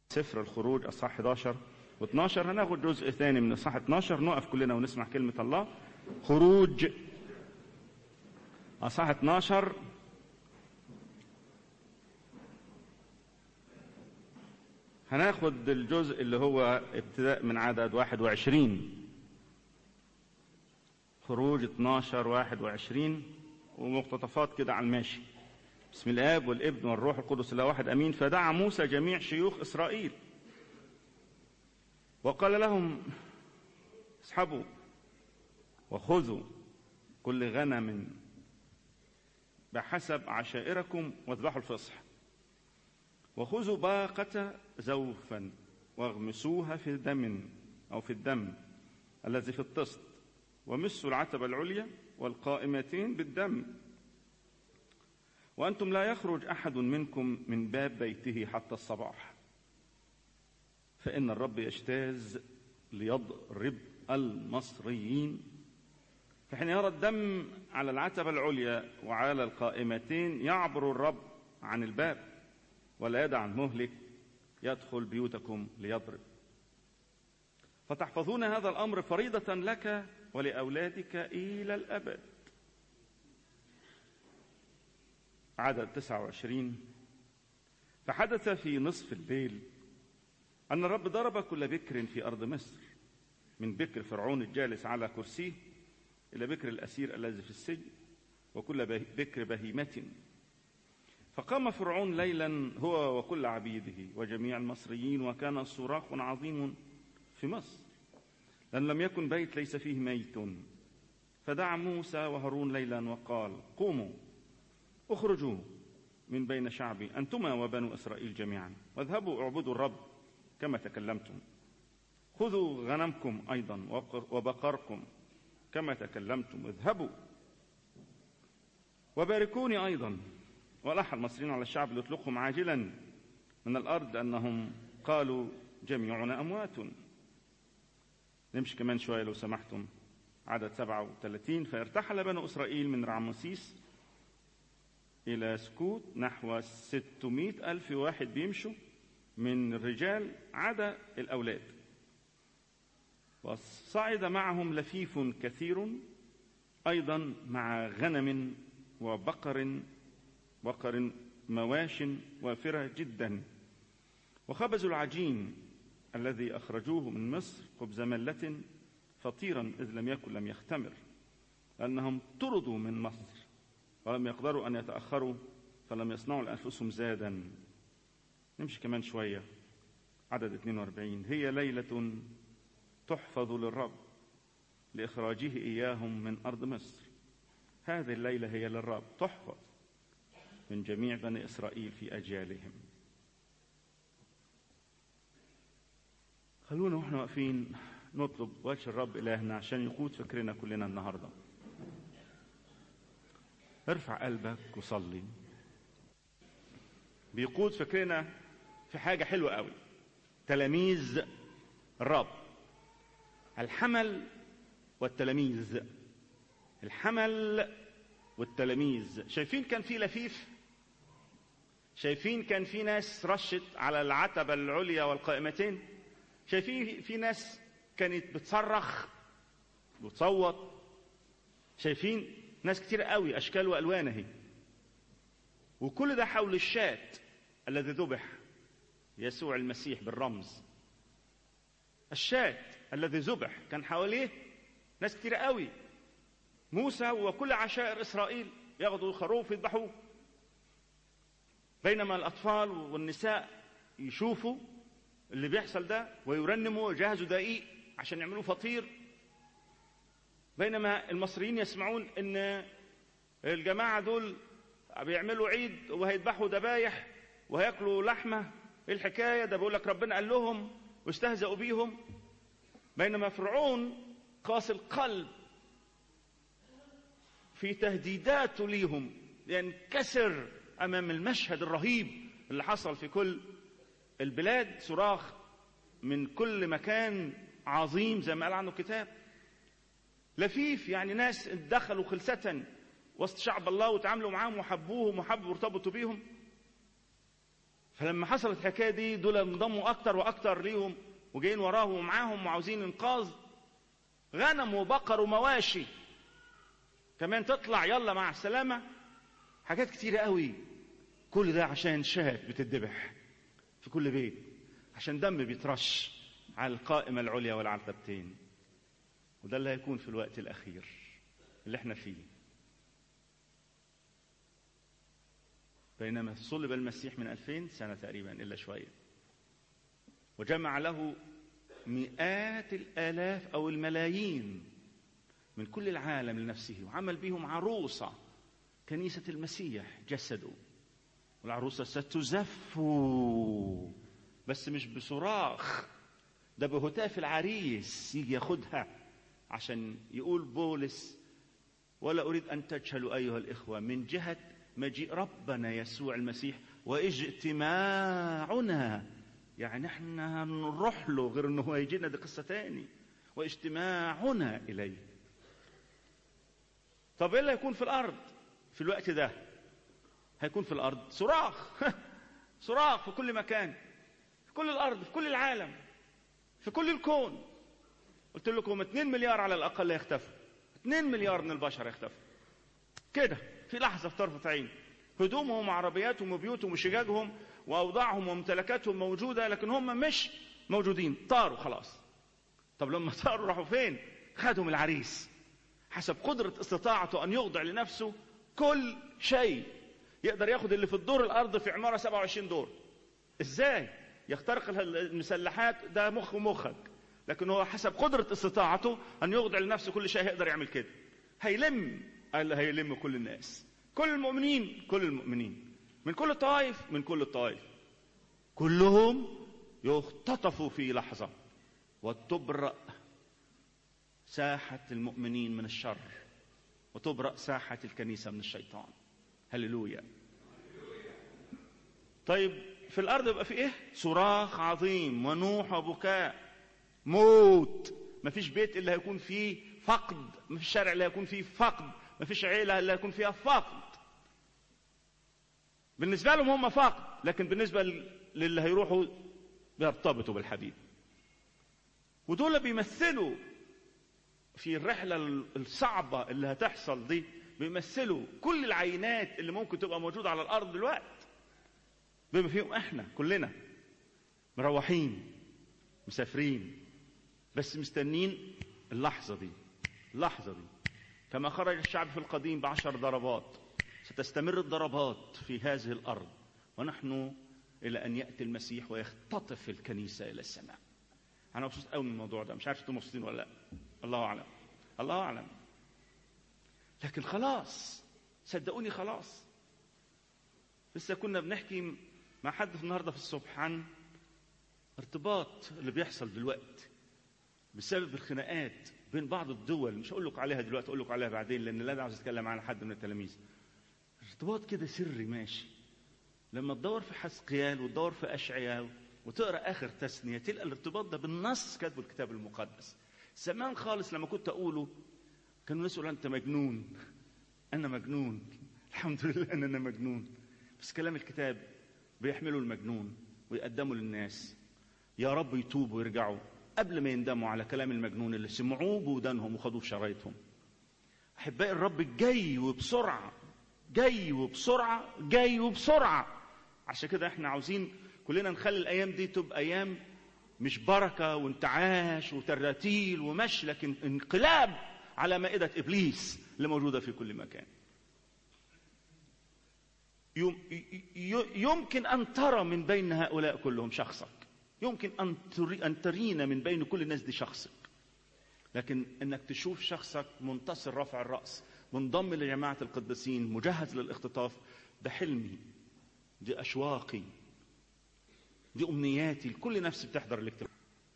سفر الخروج أصحاح 11 و12. هناخد جزء ثاني من أصحاح 12، نقف كلنا ونسمع كلمة الله. خروج أصحاح 12 هناخد الجزء اللي هو ابتداء من عدد 21. خروج 12 21 ومقتطفات كده على الماشي. بسم الآب والابن والروح القدس الله واحد أمين. فدعا موسى جميع شيوخ إسرائيل وقال لهم: اسحبوا وخذوا كل غنم بحسب عشائركم واذبحوا الفصح، وخذوا باقة زوفا واغمسوها في الدم الذي في الطست، ومسوا العتبة العليا والقائمتين بالدم، وأنتم لا يخرج أحد منكم من باب بيته حتى الصباح، فإن الرب يجتاز ليضرب المصريين. فحين يرى الدم على العتبة العليا وعلى القائمتين يعبر الرب عن الباب، ولا يدع المهلك يدخل بيوتكم ليضرب. فتحفظون هذا الأمر فريضة لك ولأولادك إلى الأبد. عدد 29. فحدث في نصف الليل أن الرب ضرب كل بكر في أرض مصر، من بكر فرعون الجالس على كرسيه إلى بكر الأسير الذي في السجن، وكل بكر بهيمة. فقام فرعون ليلا هو وكل عبيده وجميع المصريين، وكان صراخ عظيم في مصر، لأن لم يكن بيت ليس فيه ميت. فدعا موسى وهارون ليلا وقال: قوموا اخرجوا من بين شعبي أنتما وبنو إسرائيل جميعا، واذهبوا اعبدوا الرب كما تكلمتم. خذوا غنمكم أيضا وبقركم كما تكلمتم، اذهبوا وباركوني أيضا. وألح المصريين على الشعب ليطلقهم عاجلا من الأرض، لأنهم قالوا جميعنا أموات. نمشي كمان شوية لو سمحتم. عدد 37. فارتحل بنو إسرائيل من رعمسيس إلى سكوت، نحو 600,000 واحد بيمشوا من الرجال عدا الأولاد، وصعد معهم لفيف كثير أيضا مع غنم وبقر مواش وافرة جدا. وخبزوا العجين الذي أخرجوه من مصر خبز ملة فطيرا، إذ لم يختمر، لأنهم طردوا من مصر ولم يقدروا أن يتأخروا، فلم يصنعوا لأنفسهم زادا. نمشي كمان شوية. عدد 42. هي ليلة تحفظ للرب لإخراجه إياهم من أرض مصر. هذه الليلة هي للرب تحفظ من جميع بني إسرائيل في أجيالهم. خلونا وإحنا واقفين نطلب وجه الرب إلهنا عشان يقود فكرنا كلنا النهاردة. ارفع قلبك وصلي. بيقود فكرنا في حاجة حلوة قوي: تلاميذ الرب. الحمل والتلاميذ. الحمل والتلاميذ. شايفين كان في لفيف؟ شايفين كان في ناس رشت على العتبة العليا والقائمتين؟ شايفين في ناس كانت بتصرخ وتصوت؟ شايفين ناس كتير قوي أشكال وألوان اهي، وكل ده حول الشاة الذي ذبح، يسوع المسيح بالرمز. الشاة الذي ذبح كان حواليه ناس كتير قوي. موسى وكل عشائر إسرائيل ياخدوا الخروف يذبحوه، بينما الأطفال والنساء يشوفوا اللي بيحصل ده ويرنموا ويجهزوا دقيق عشان يعملوا فطير، بينما المصريين يسمعون ان الجماعة دول بيعملوا عيد وهيذبحوا ذبايح وهياكلوا لحمة. ايه الحكاية ده؟ بيقول لك ربنا قال لهم واستهزأوا بيهم. بينما فرعون قاسي القلب في تهديداته ليهم ينكسر امام المشهد الرهيب اللي حصل في كل البلاد. صراخ من كل مكان عظيم زي ما قال عنه الكتاب. لفيف يعني ناس دخلوا خلسة وسط شعب الله وتعاملوا معاهم وحبوهم وحبوا وارتبطوا بيهم. فلما حصلت الحكايه دي دول انضموا اكتر واكتر ليهم وجايين وراهم ومعاهم وعاوزين انقاذ غنم وبقر ومواشي كمان تطلع، يلا مع السلامه. حاجات كتيره قوي. كل ده عشان شاة بتتذبح في كل بيت، عشان دم بيترش على القائمه العليا والعتبتين. وده اللي هيكون في الوقت الاخير اللي احنا فيه. بينما صلب المسيح من 2000 سنة تقريبا إلا شوية، وجمع له مئات الآلاف أو الملايين من كل العالم لنفسه، وعمل بهم عروسة كنيسة المسيح جسده. والعروسة ستزف، بس مش بصراخ، ده بهتاف العريس يجي ياخدها، عشان يقول بولس: ولا أريد أن تجهلوا أيها الإخوة من جهة مجيء ربنا يسوع المسيح واجتماعنا. يعني احنا هنروح له، غير انه هو يجينا، دي قصة تاني. واجتماعنا إليه. طب ايه اللي هيكون في الأرض في الوقت ده؟ هيكون في الأرض صراخ صراخ في كل مكان، في كل الأرض، في كل العالم، في كل الكون. قلت لكم 2 مليار على الأقل يختفوا. 2 مليار من البشر يختفوا كده في لحظة، في طرفة عين. هدومهم وعربياتهم وبيوتهم وشجاجهم وأوضاعهم وممتلكاتهم موجودة، لكن هم مش موجودين، طاروا خلاص. طب لما طاروا راحوا فين؟ خدهم العريس حسب قدرة استطاعته أن يخضع لنفسه كل شيء. يقدر ياخد اللي في الدور الأرض في عمارة 27 دور. إزاي؟ يخترق المسلحات، ده مخ ومخك، لكن هو حسب قدرة استطاعته أن يخضع لنفسه كل شيء هيقدر يعمل كده. هيلم كل الناس، كل المؤمنين، كل المؤمنين من كل الطوائف، من كل الطوائف، كلهم يختطفوا في لحظة، وتبرأ ساحة المؤمنين من الشر، وتبرأ ساحة الكنيسة من الشيطان. هللويا. طيب في الأرض يبقى في إيه؟ صراخ عظيم ونوح وبكاء، موت. مفيش بيت اللي هيكون فيه فقد، مفيش شارع اللي هيكون فيه فقد، مفيش عيلة اللي هيكون فيها فقد. بالنسبة لهم هم فقد، لكن بالنسبة للي هيروحوا بيرتبطوا بالحبيب. ودول بيمثلوا في الرحلة الصعبة اللي هتحصل دي، بيمثلوا كل العينات اللي ممكن تبقى موجودة على الأرض دلوقتي. بما فيهم احنا كلنا مروحين مسافرين، بس مستنين اللحظة دي. اللحظة دي كما خرج الشعب في القديم ب10 ضربات، ستستمر الضربات في هذه الأرض، ونحن إلى أن يأتي المسيح ويختطف الكنيسة إلى السماء. أنا مبسوط قوي من الموضوع ده، مش عارف انتم مبسوطين ولا لا، الله أعلم، الله أعلم. لكن خلاص صدقوني خلاص. لسه كنا بنحكي مع حد في النهارده في الصبح عن ارتباط اللي بيحصل دلوقتي بسبب الخناقات بين بعض الدول. مش هقول لكم عليها دلوقتي، اقول لكم عليها بعدين، لان لا عاوز اتكلم عن حد من التلاميذ. ارتباط كده سري ماشي. لما تدور في حزقيال وتدور في اشعياء وتقرا اخر تثنيه، تلقى الارتباط ده بالنص كاتبه الكتاب المقدس. زمان خالص لما كنت اقوله كانوا يسألوا: انت مجنون؟ انا مجنون؟ الحمد لله ان انا مجنون. بس كلام الكتاب بيحملوا المجنون ويقدموا للناس يا رب يتوبوا ويرجعوا قبل ما يندموا على كلام المجنون اللي سمعوه بودانهم وخدوه في شرايطهم. احبائي الرب جاي وبسرعه، جاي وبسرعه، جاي وبسرعه. عشان كده احنا عاوزين كلنا نخلي الايام دي تبقى ايام مش بركه وانتعاش وتراتيل ومشي، لكن انقلاب على مائده ابليس اللي موجوده في كل مكان. يمكن ان ترى من بين هؤلاء كلهم شخصك، يمكن ان ترينا من بين كل الناس دي شخصك، لكن انك تشوف شخصك منتصر رفع الراس، منضم لجماعه القديسين، مجهز للاختطاف، ده حلمي، دي اشواقي، دي امنياتي لكل نفس بتحضر الاجتماع.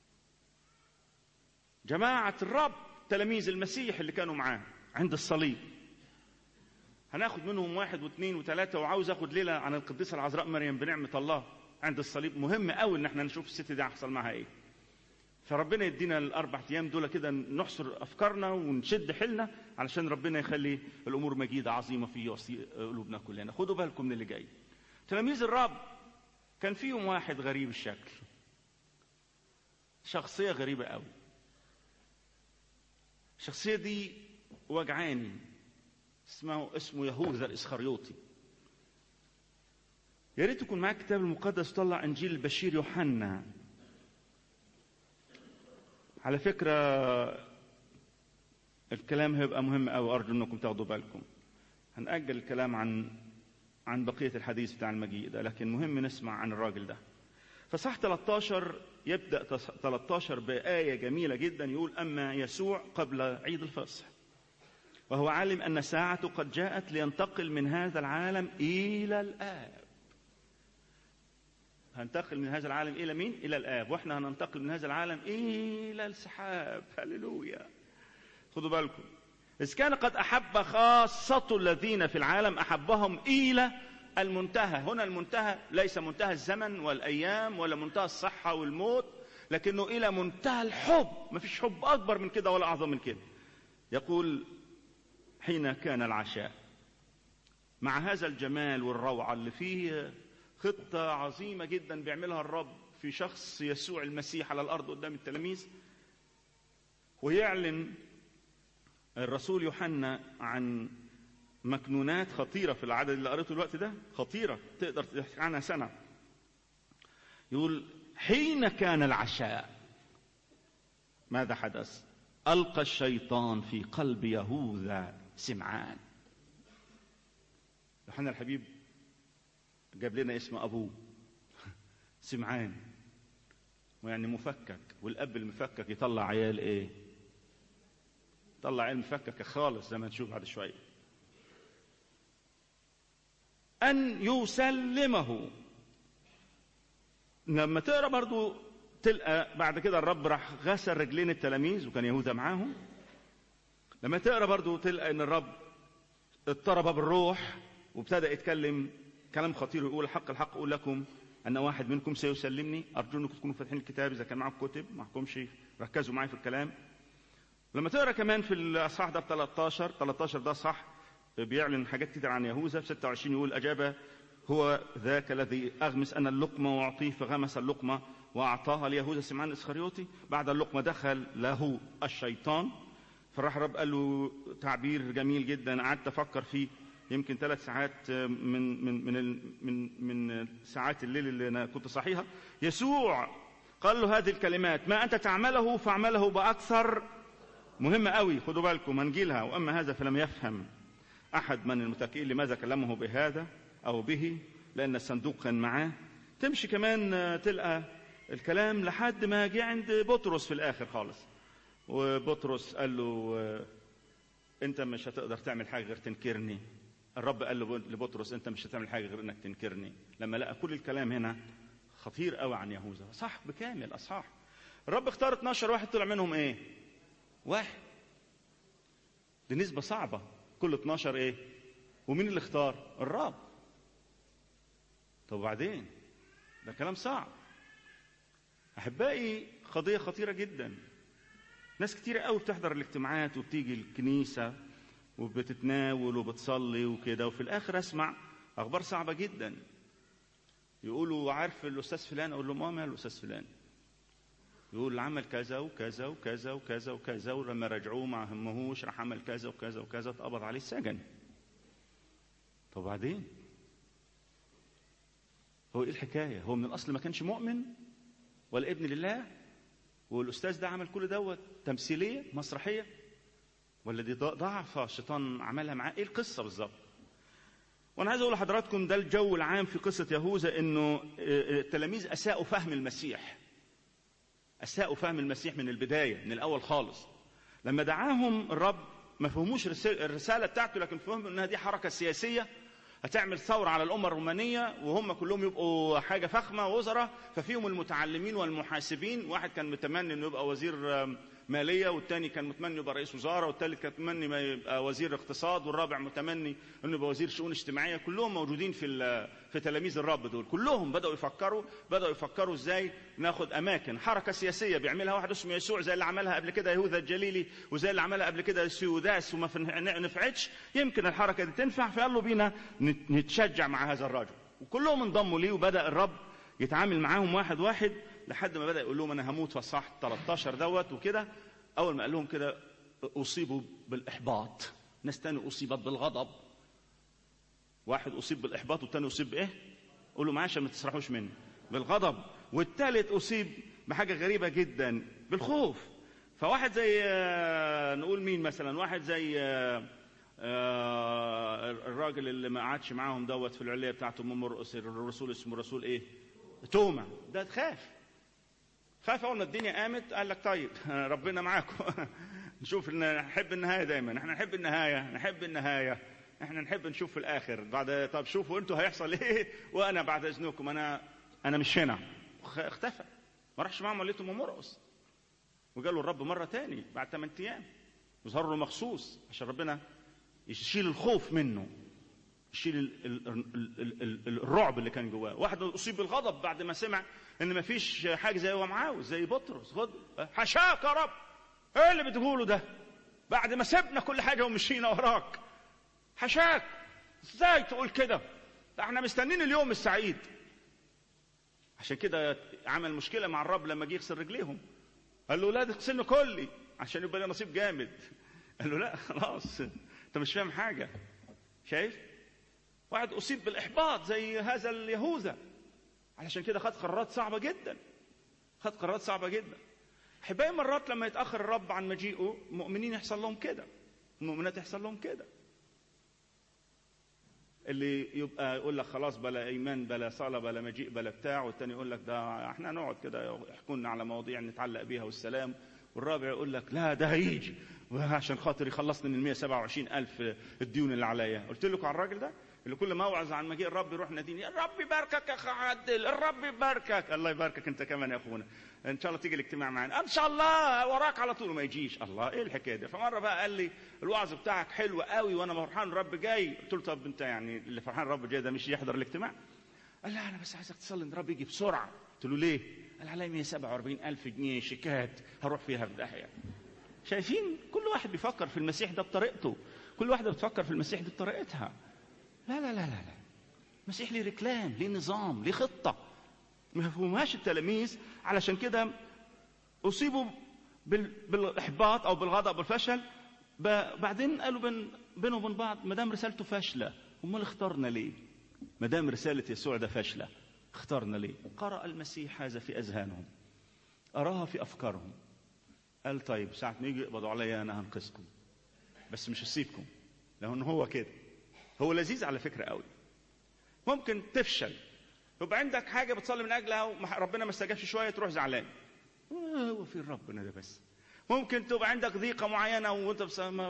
جماعه الرب تلاميذ المسيح اللي كانوا معاه عند الصليب، هناخد منهم 1 و2 و3، وعاوز اخد ليله عن القديسه العذراء مريم بنعمه الله عند الصليب. مهم قوي ان احنا نشوف الست دي هيحصل معها ايه. فربنا يدينا ال4 ايام دول كده نحصر افكارنا ونشد حيلنا علشان ربنا يخلي الامور مجيده عظيمه في قلوبنا كلنا. خدوا بالكم من اللي جاي. تلاميذ الرب كان فيهم واحد غريب الشكل، شخصية غريبة قوي. الشخصية دي وجعاني، اسمه يهوذا الإسخريوطي. يا ريت يكون معاك الكتاب المقدس، طلع إنجيل البشير يوحنا. على فكرة الكلام هيبقى مهم قوي، أرجو إنكم تاخدوا بالكم. هنأجل الكلام عن بقية الحديث بتاع المجيء ده، لكن مهم نسمع عن الراجل ده. فصح 13 يبدأ 13 بآية جميلة جدا، يقول: أما يسوع قبل عيد الفصح وهو عالم أن ساعته قد جاءت لينتقل من هذا العالم إلى الآب. هنتقل من هذا العالم إلى مين؟ إلى الآب. وإحنا هننتقل من هذا العالم إلى السحاب. هللويا. خدوا بالكم، إذ كان قد أحب خاصة الذين في العالم أحبهم إلى المنتهى. هنا المنتهى ليس منتهى الزمن والأيام ولا منتهى الصحة والموت، لكنه إلى منتهى الحب. ما فيش حب أكبر من كده ولا أعظم من كده. يقول: حين كان العشاء. مع هذا الجمال والروعة اللي فيه خطة عظيمة جدا بيعملها الرب في شخص يسوع المسيح على الأرض قدام التلاميذ، ويعلن الرسول يوحنا عن مكنونات خطيرة في العدد اللي قريته الوقت ده، خطيرة تقدر تحكي عنها سنة. يقول: حين كان العشاء ماذا حدث؟ ألقى الشيطان في قلب يهوذا سمعان. يوحنا الحبيب جاب لنا اسم أبوه سمعان، ويعني مفكك، والأب المفكك يطلع عيال إيه؟ طلع عيال مفككة خالص زي ما نشوف بعد شوية. أن يسلمه. لما تقرأ برضو تلقى بعد كده الرب راح غسل رجلين التلاميذ وكان يهوذا معاهم. لما تقرأ برضو تلقى أن الرب اضطرب بالروح وابتدى يتكلم كلام خطير، ويقول: الحق الحق أقول لكم أن واحد منكم سيسلمني. أرجو أنكم تكونوا فاتحين الكتاب، إذا كان معكم كتب معكمش ركزوا معي في الكلام. لما تقرأ كمان في الأصحاح ده 13 ده صح بيعلن حاجات كتير عن يهوذا. في 26 يقول: أجاب هو ذاك الذي أغمس أنا اللقمة وأعطيه، فغمس اللقمة وأعطاها ليهوذا سمعان الإسخريوطي. بعد اللقمة دخل له الشيطان. فراح الرب قال له تعبير جميل جدا، قعدت أفكر فيه يمكن 3 ساعات من ساعات الليل اللي أنا كنت صحيها. يسوع قال له هذه الكلمات: ما أنت تعمله فاعمله بأكثر. مهمة قوي، خدوا بالكم هنجيلها. وأما هذا فلم يفهم أحد من المتكئين لماذا كلمه بهذا أو به، لأن الصندوق كان معاه. تمشي كمان تلقى الكلام لحد ما جه عند بطرس في الآخر خالص. وبطرس قال له: أنت مش هتقدر تعمل حاجة غير تنكرني. الرب قال لبطرس: أنت مش هتعمل حاجة غير أنك تنكرني. لما لقى كل الكلام هنا خطير قوي عن يهوذا، صح بكامل أصحاح. الرب اختار 12 واحد، طلع منهم إيه؟ 1. دي نسبة صعبة، كل 12 إيه؟ ومين اللي اختار؟ الرب. طب وبعدين؟ ده كلام صعب. أحبائي قضية خطيرة جدا. ناس كتيرة قوي بتحضر الاجتماعات وبتيجي الكنيسة وبتتناول وبتصلي وكده، وفي الآخر أسمع أخبار صعبة جدا. يقولوا: عارف الأستاذ فلان؟ أقول له: ما مال الأستاذ فلان؟ يقول عمل كذا وكذا وكذا وكذا وكذا، ولما رجعوه ما همهوش راح عمل كذا وكذا وكذا، اتقبض عليه السجن. طب بعدين هو ايه الحكايه؟ هو من الاصل ما كانش مؤمن ولا ابن لله؟ والاستاذ ده عمل كل دوت تمثيليه مسرحيه، ولا دي ضعفه الشيطان عملها معاه؟ ايه القصه بالظبط؟ وانا عايز اقول لحضراتكم ده الجو العام في قصه يهوذا، انه التلاميذ اساءوا فهم المسيح. أساءوا فهم المسيح من البداية، من الأول خالص. لما دعاهم الرب ما فهموش الرسالة بتاعته، لكن فهموا أنها دي حركة سياسية هتعمل ثورة على الأمة الرومانية، وهم كلهم يبقوا حاجة فخمة وزراء. ففيهم المتعلمين والمحاسبين، واحد كان متمني أنه يبقى وزير مالية، والتاني كان متمني يبقى رئيس وزارة، والتالت كان متمني ما يبقى وزير اقتصاد، والرابع متمني أنه يبقى وزير شؤون اجتماعية. كلهم موجودين في تلاميذ الرب دول. كلهم بدأوا يفكروا ازاي ناخد أماكن. حركة سياسية بيعملها واحد اسمه يسوع، زي اللي عملها قبل كده يهوذا الجليلي، وزي اللي عملها قبل كده سيوداس وما نفعتش. يمكن الحركة دي تنفع، فقالوا بينا نتشجع مع هذا الرجل. وكلهم انضموا ليه، وبدأ الرب يتعامل معاهم واحد واحد لحد ما بدأ يقول لهم أنا هموت في الصح 13 دوت وكده. أول ما قال لهم كده أصيبوا بالإحباط. ناس تاني أصيبت بالغضب. واحد أصيب بالإحباط والتاني أصيب بإيه؟ قولوا معايا عشان ما تسرحوش مني. بالغضب. والتالت أصيب بحاجة غريبة جدا، بالخوف. فواحد زي نقول مين مثلا، واحد زي الراجل اللي ما قعدش معاهم دوت في العلية بتاعته مرقس، الرسول اسمه رسول ايه؟ توما. ده خاف اول ما الدنيا قامت قال لك طيب ربنا معاكم. نشوف نحب النهاية دايما، احنا نحب النهاية، احنا نحب نشوف في الاخر بعد. طب شوفوا انتوا هيحصل ايه، وانا بعد اذنكم انا مش هنا. اختفى، ما راحش معاهم علية مرقس. وقالوا الرب مرة تاني بعد 8 ايام وظهر له مخصوص عشان ربنا يشيل الخوف منه، يشيل الرعب اللي كان جواه. واحد اصيب بالغضب بعد ما سمع ان ما فيش حاجه زي هو معاوز زي بطرس. حشاك يا رب، ايه اللي بتقوله ده بعد ما سبنا كل حاجه ومشينا وراك؟ حشاك، ازاي تقول كده؟ احنا مستنين اليوم السعيد. عشان كده عمل مشكله مع الرب لما جه يغسل رجليهم. قال له لا تغسلني كلي عشان يبقى لي نصيب جامد. قال له لا خلاص انت مش فاهم حاجه. شايف؟ واحد اصيب بالاحباط زي هذا اليهوذا، علشان كده خد قرارات صعبه جدا. احبائي مرات لما يتاخر الرب عن مجيئه المؤمنين يحصل لهم كده، المؤمنات يحصل لهم كده. اللي يبقى يقول لك خلاص بلا ايمان بلا صلاه بلا مجيء بلا بتاع، والتاني يقول لك ده احنا نقعد كده يحكوا لنا على مواضيع نتعلق بيها والسلام، والرابع يقول لك لا ده هيجي عشان خاطر يخلصني من 127,000 الديون اللي عليا. قلت لكم على الراجل ده اللي كل ما اوعظ عن مجيء الرب يروح ناديني الرب يباركك يا اخ عادل، الرب يباركك. الله يباركك انت كمان يا اخونا، ان شاء الله تيجي الاجتماع معانا ان شاء الله، وراك على طول وما يجيش. الله ايه الحكايه دي؟ فمره بقى قال لي الوعظ بتاعك حلو قوي وانا فرحان الرب جاي. قلت له طب انت يعني اللي فرحان الرب جاي ده مش يحضر الاجتماع؟ قال لا انا بس عايزك تصلي ان الرب يجي بسرعه. قلت له ليه؟ قال علي 147,000 جنيه شيكات هروح فيها في داهيه. شايفين؟ كل واحد بيفكر في المسيح ده بطريقته، كل واحده بتفكر في المسيح دي بطريقتها. لا لا لا لا لا، المسيح ليه ركلام، ليه نظام، ليه خطه ما فهمهاش التلاميذ. علشان كده اصيبوا بالاحباط او بالغضب والفشل. بعدين قالوا بينهم وبين بعض ما دام رسالته فاشله امال اختارنا ليه؟ ما دام رساله يسوع ده فاشله اختارنا ليه؟ قرأ المسيح هذا في اذهانهم، اراها في افكارهم. قال طيب ساعه ما يجي يقبضوا عليا انا هنقذكم، بس مش هسيبكم. لانه هو كده، هو لذيذ على فكره قوي. ممكن تفشل، يبقى عندك حاجه بتصلي من اجلها وربنا ما استجابش شويه تروح زعلان. هو في ربنا ده بس. ممكن تبقى عندك ضيقه معينه وانت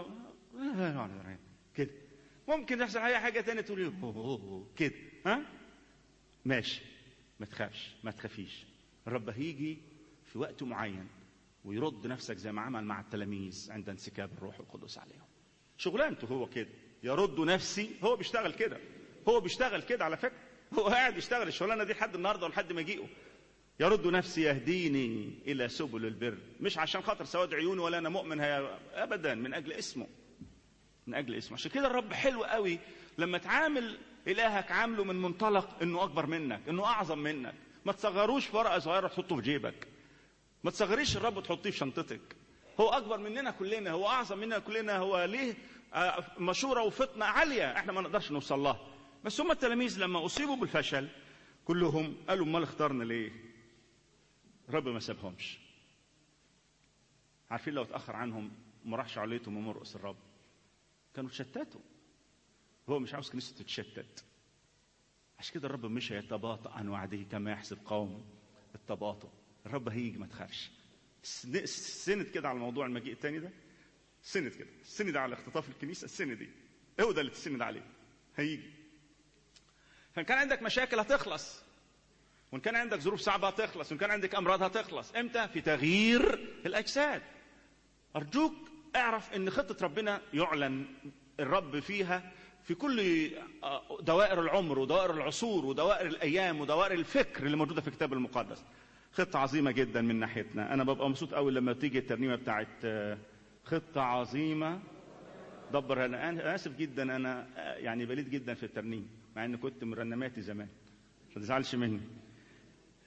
كده. ممكن تحصل اي حاجه ثانيه تقول كده. ها ماشي، ما تخافش ما تخافيش، الرب هيجي في وقت معين ويرد نفسك زي ما عمل مع التلاميذ عند انسكاب الروح القدس عليهم. شغلانته هو كده، يرد نفسي. هو بيشتغل كده على فكره، هو قاعد يشتغل الشغلانه دي لحد النهارده ولحد ما يجيئه. يرد نفسي يهديني الى سبل البر، مش عشان خاطر سواد عيوني ولا انا مؤمن ابدا، من اجل اسمه. عشان كده الرب حلو قوي لما تعامل الهك، عامله من منطلق انه اكبر منك، انه اعظم منك. ما تصغروش في ورقه صغيره تحطه في جيبك، ما تصغريش الرب تحطيه في شنطتك. هو اكبر مننا كلنا، هو اعظم مننا كلنا، هو ليه مشوره وفطنه عاليه احنا ما نقدرش نوصل لها. بس هم التلاميذ لما اصيبوا بالفشل كلهم قالوا امال اختارنا ليه؟ الرب ما سابهمش. عارفين لو اتاخر عنهم ما راحش عليتهم ومرقس الرب كانوا تشتتوا. هو مش عاوز كنيسته تتشتت. عشان كده الرب مش هيتباطأ عن وعده كما يحسب قوم التباطؤ. الرب هيجي ما تخافش. سند كده على موضوع المجيء الثاني ده، سند كده، سند على اختطاف الكنيسه، السند دي هو ده اللي تسند عليه. هيجي. فان كان عندك مشاكل هتخلص، وان كان عندك ظروف صعبه هتخلص، وان كان عندك امراض هتخلص. امتى؟ في تغيير الاجساد. ارجوك اعرف ان خطه ربنا يعلن الرب فيها في كل دوائر العمر ودوائر العصور ودوائر الايام ودوائر الفكر اللي موجوده في الكتاب المقدس. خطه عظيمه جدا من ناحيتنا. انا ببقى مبسوط قوي لما تيجي الترنيمه بتاعت خطه عظيمه دبر. انا اسف جدا، انا يعني بليد جدا في الترنيم مع ان كنت من رنماتي زمان، ما تزعلش مني.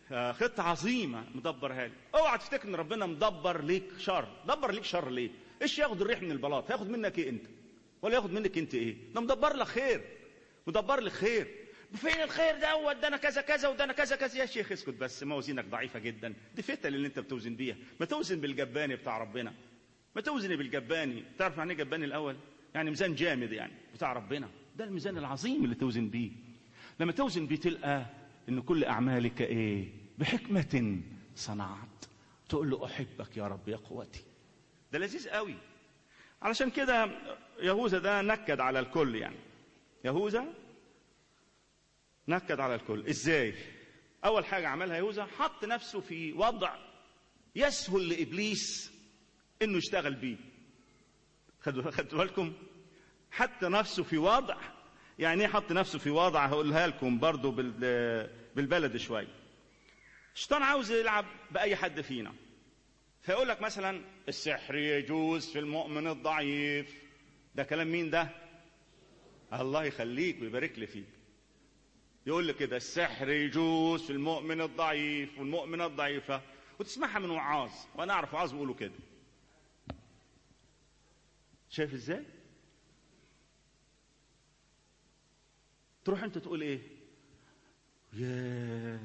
خطة عظيمة مدبرها لي. اوعى تفتكر ان ربنا مدبر ليك شر. دبر ليك شر ليه؟ ايش ياخد الريح من البلاط؟ هياخد منك ايه انت؟ ولا ياخد منك انت ايه؟ ده مدبر لك خير، مدبر لك خير. فين الخير ده؟ ده انا كذا كذا وده انا كذا كذا. يا شيخ اسكت بس، موازينك ضعيفة جدا. دي فتل اللي انت بتوزن بيها. ما توزن بالجباني بتاع ربنا، ما توزن بالجباني. تعرف يعني ايه جباني الاول؟ يعني ميزان جامد يعني بتاع ربنا. ده الميزان العظيم اللي توزن بيه. لما توزن بيه تلقى ان كل اعمالك ايه؟ بحكمة صنعت. تقول له احبك يا رب يا قوتي. ده لذيذ قوي. علشان كده يهوذا ده نكد على الكل. يعني يهوذا نكد على الكل. ازاي؟ اول حاجة عملها يهوذا، حط نفسه في وضع يسهل لابليس انه يشتغل بيه. خدوا بالكم؟ حط نفسه في وضع. يعني ايه حط نفسه في وضع؟ هقولها لكم برضو بالبلد شويه. الشيطان عاوز يلعب باي حد فينا، فيقول لك مثلا السحر يجوز في المؤمن الضعيف. ده كلام مين ده؟ الله يخليك ويبارك لي فيك. يقول لك كده السحر يجوز في المؤمن الضعيف والمؤمنة الضعيفة، وتسمعها من وعاظ. وانا اعرف وعاظ بيقولوا كده. شايف ازاي؟ تروح انت تقول ايه؟ ياه،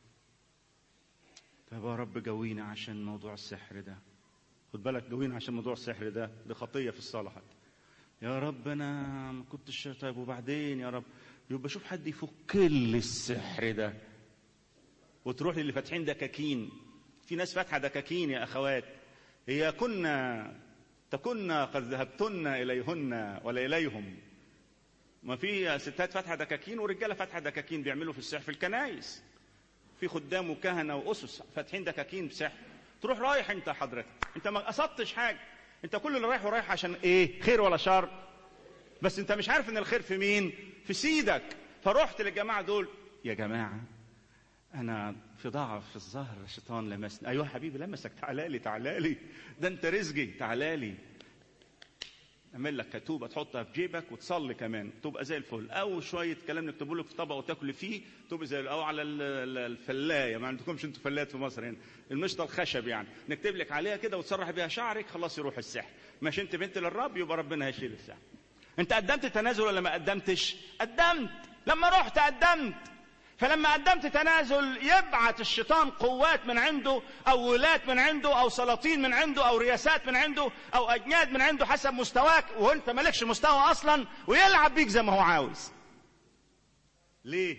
طب يا رب جوينا عشان موضوع السحر ده. خد بالك، جوينا عشان موضوع السحر ده، دي خطيه في الصلاه حتى. يا رب انا ما كنتش. طيب وبعدين يا رب؟ يبقى شوف حد يفك لي السحر ده. وتروح للي فاتحين دكاكين. في ناس فاتحه دكاكين يا اخوات. هي تكن قد ذهبتن اليهن ولا اليهم. ما في ستات فاتحه دكاكين ورجاله فاتحه دكاكين بيعملوا في السحر في الكنايس. في خدام وكهنه واسس فاتحين دكاكين بسحر. تروح رايح انت حضرتك، انت ما قصدتش حاجه. انت كل اللي رايح ورايح عشان ايه؟ خير ولا شر؟ بس انت مش عارف ان الخير في مين؟ في سيدك. فروحت للجماعه دول، يا جماعه انا في ضعف في الظهر، الشيطان لمسني. ايوه حبيبي لمسك، تعالى لي تعالى لي، ده انت رزقي، تعالى لي. اعمل لك كتوبه تحطها في جيبك وتصلي كمان، تبقى زي الفل. او شويه كلام نكتبه لك في طبق وتاكل فيه، تبقى زي. او على الفلايه، ما عندكمش انتوا فلايات في مصر هنا، المشطه الخشب يعني، نكتب لك عليها كده وتسرح بيها شعرك، خلاص يروح السحر. ماشي انت بنت للرب، يبقى ربنا هيشيل السحر. انت قدمت تنازل ولا ما قدمتش؟ قدمت. لما رحت قدمت. فلما قدمت تنازل يبعت الشيطان قوات من عنده، او ولاة من عنده، او سلاطين من عنده، او رياسات من عنده، او اجناد من عنده حسب مستواك، وانت مالكش مستوى اصلا، ويلعب بيك زي ما هو عاوز. ليه؟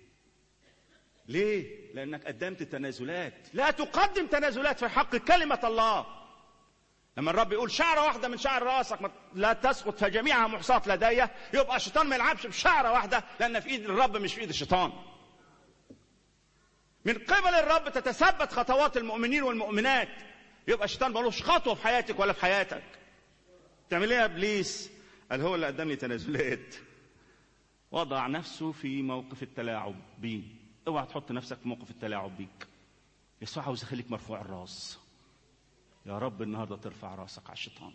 لانك قدمت تنازلات. لا تقدم تنازلات في حق كلمة الله. لما الرب يقول شعرة واحدة من شعر راسك لا تسقط فجميعها محصاة لدي، يبقى الشيطان ما يلعبش بشعرة واحدة، لان في ايد الرب مش في ايد الشيطان. من قبل الرب تتثبت خطوات المؤمنين والمؤمنات. يبقى الشيطان مالوش خطوه في حياتك ولا في حياتك. تعمل ايه يا ابليس؟ قال هو اللي قدم لي تنازلات. وضع نفسه في موقف التلاعب بيه. اوعى تحط نفسك في موقف التلاعب بيك. يسوع عاوز يخليك مرفوع الراس. يا رب النهارده ترفع راسك على الشيطان.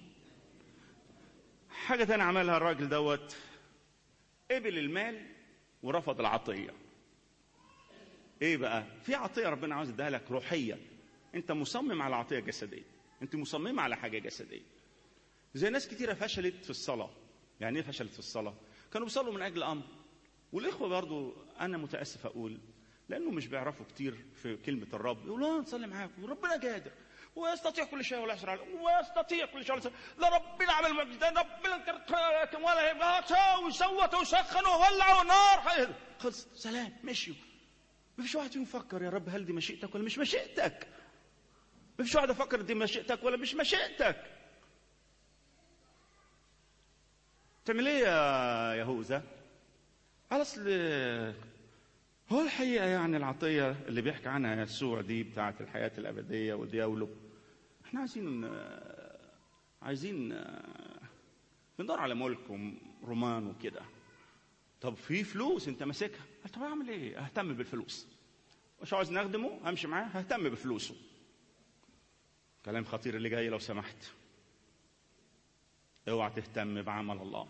حاجه تانية عملها الراجل دوت، قبل المال ورفض العطيه. ايه بقى؟ في عطيه ربنا عاوز يديها لك روحيه. انت مصمم على عطيه جسديه، انت مصمم على حاجه جسديه. زي ناس كتيره فشلت في الصلاه. يعني ايه فشلت في الصلاه؟ كانوا بيصلوا من اجل امر. والاخوه برضو انا متاسف اقول، لانه مش بيعرفوا كتير في كلمه الرب، يقولوا نصلي معاكم وربنا قادر ويستطيع كل شيء ولا يعسر عليه، ويستطيع كل شيء ولا يعسر. لا ربنا عمل معجزات، ربنا ولا يبقى وسوت وسخن وولعوا نار. خلص سلام مشيوا. ما فيش واحد فيهم يفكر يا رب هل دي مشيئتك ولا مش مشيئتك. ما فيش واحد يفكر دي مشيئتك ولا مش مشيئتك. تعمل ايه يا يهوذا؟ على اصل هو الحقيقه يعني العطيه اللي بيحكي عنها يسوع دي بتاعه الحياه الابديه والدياولو، احنا عايزين ندور على ملك رومان وكده. طب في فلوس انت ماسكها. طب اعمل ايه؟ اهتم بالفلوس. مش عاوز نخدمه همشي معاه، ههتم بفلوسه. كلام خطير اللي جاي لو سمحت. اوعى تهتم بعمل الله.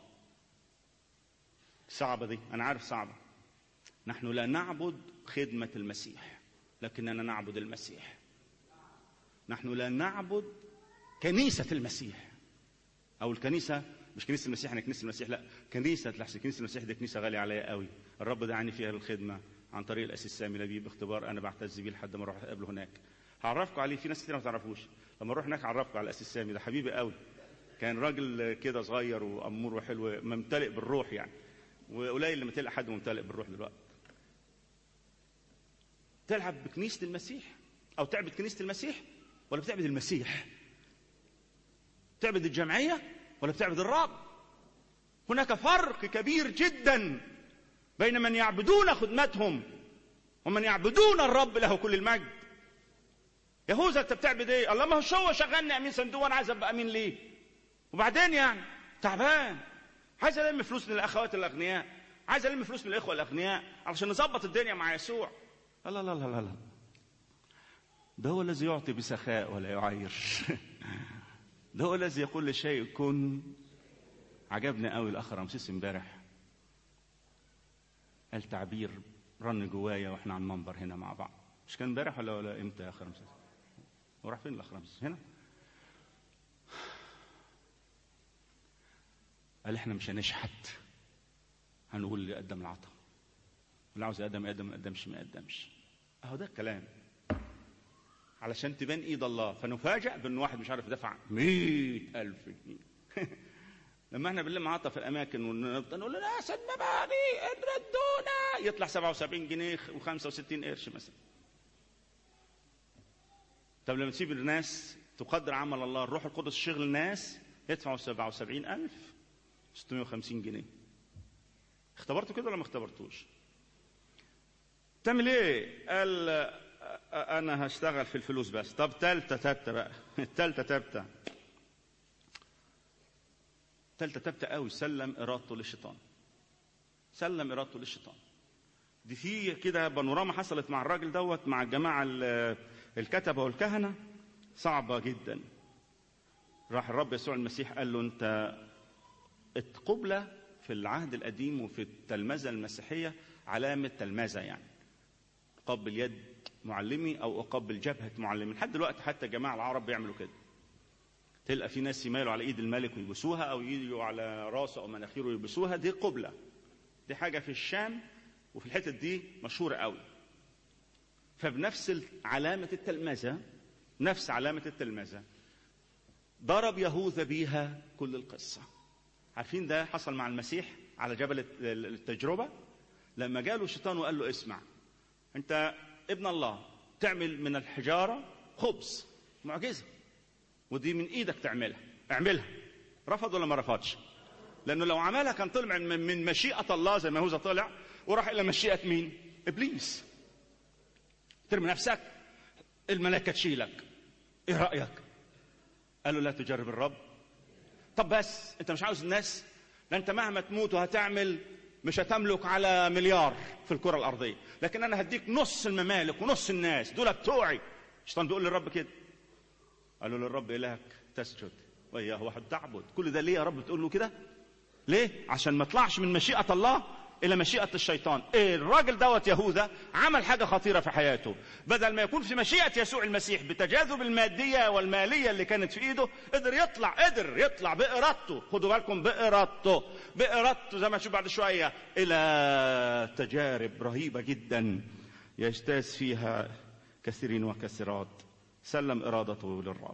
صعبه دي، انا عارف صعبه. نحن لا نعبد خدمه المسيح، لكننا نعبد المسيح. نحن لا نعبد كنيسة المسيح، أو الكنيسة مش كنيسة المسيح، أنا كنيسة المسيح، لا، كنيسة المسيح دي كنيسة غالية عليا قوي. الرب دعاني فيها للخدمة عن طريق الأسيس سامي لبيب، اختبار أنا بعتز بيه لحد ما أروح أقابله هناك. هعرفكم عليه، في ناس كتير ما تعرفوش. لما أروح هناك هعرفكم على الأسيس سامي، ده حبيبي قوي. كان راجل كده صغير وأمور وحلو، ممتلئ بالروح يعني، وقليل لما تلقى حد ممتلئ بالروح دلوقتي. تلعب بكنيسة المسيح أو تعبد كنيسة المسيح ولا بتعبد المسيح؟ تعبد الجمعية ولا بتعبد الرب؟ هناك فرق كبير جدا بين من يعبدون خدمتهم ومن يعبدون الرب له كل المجد. يهوذا انت بتعبد ايه؟ الله، ما هو شغلني امين صندوق وانا عايز ابقى امين ليه؟ وبعدين يعني تعبان، عايز الم فلوس من الاخوات الاغنياء، عايز الم فلوس من الاخوه الاغنياء علشان نظبط الدنيا مع يسوع. لا لا لا لا لا، ده هو الذي يعطي بسخاء ولا يعير. ده هو الذي يقول لشيء كن. عجبني قوي الاخ رمسيس امبارح، قال تعبير رن جوايا واحنا على المنبر هنا مع بعض. مش كان امبارح ولا امتى يا اخ رمسيس؟ هو راح فين الاخ رمسيس؟ هنا. قال احنا مش هنشحت، هنقول اللي قدم العطا، واللي عاوز يقدم يقدم، ما قدمش ما يقدمش. اهو ده الكلام علشان تبان ايد الله. فنفاجأ بان واحد مش عارف يدفع 100,000 جنيه. لما احنا بنلم عطا في الاماكن ونفضل نقول ناس المباني ردونا، يطلع 77 جنيه و65 قرش مثلا. طب لما تسيب الناس تقدر عمل الله، الروح القدس شغل الناس، يدفعوا 77,650 جنيه. اختبرتوا كده ولا ما اختبرتوش؟ تعمل ايه؟ قال انا هشتغل في الفلوس بس. طب تالتة تابتة بقى. التالتة تابتة قوي، سلم ارادته للشيطان. سلم ارادته للشيطان. دي في كده بانوراما حصلت مع الراجل دوت مع الجماعه الكتبه والكهنه، صعبه جدا. راح الرب يسوع المسيح قال له انت القبله في العهد القديم وفي التلمذه المسيحيه علامه تلمذه، يعني قبل يد معلمي او اقبل جبهه معلمي. لحد دلوقتي حتى الجماعه العرب بيعملوا كده، تلقى في ناس يمالوا على ايد الملك ويبوسوها، او يجوا على راسه او مناخيره ويبوسوها. دي قبله، دي حاجه في الشام وفي الحتت دي مشهوره قوي. فبنفس علامه التلمذه، نفس علامه التلمذه ضرب يهوذا بيها كل القصه. عارفين ده حصل مع المسيح على جبل التجربه، لما جاله الشيطان وقال له اسمع انت ابن الله، تعمل من الحجاره خبز، معجزه، ودي من ايدك تعملها، اعملها. رفض ولا ما رفضش؟ لانه لو عملها كان طلع من مشيئه الله زي ما يهوذا طلع وراح الى مشيئه مين؟ ابليس. ترمي نفسك الملائكه تشيلك، ايه رايك؟ قال له لا تجرب الرب. طب بس انت مش عاوز الناس؟ لا، انت مهما تموت وهتعمل مش هتملك على مليار في الكره الارضيه، لكن انا هديك نص الممالك ونص الناس دول بتوعي. الشيطان بيقول للرب كده. قالوا للرب إلهك تسجد وإياه وحده تعبد. كل ده ليه يا رب تقول له كده؟ ليه؟ عشان ما طلعش من مشيئة الله إلى مشيئة الشيطان. إيه الراجل دوت يهوذا عمل حاجة خطيرة في حياته. بدل ما يكون في مشيئة يسوع المسيح بتجاذب المادية والمالية اللي كانت في إيده، قدر يطلع بإرادته. خدوا بالكم، بإرادته زي ما نشوف بعد شوية إلى تجارب رهيبة جدا يجتاز فيها كثيرين وكثيرات. سلم إرادته للرب.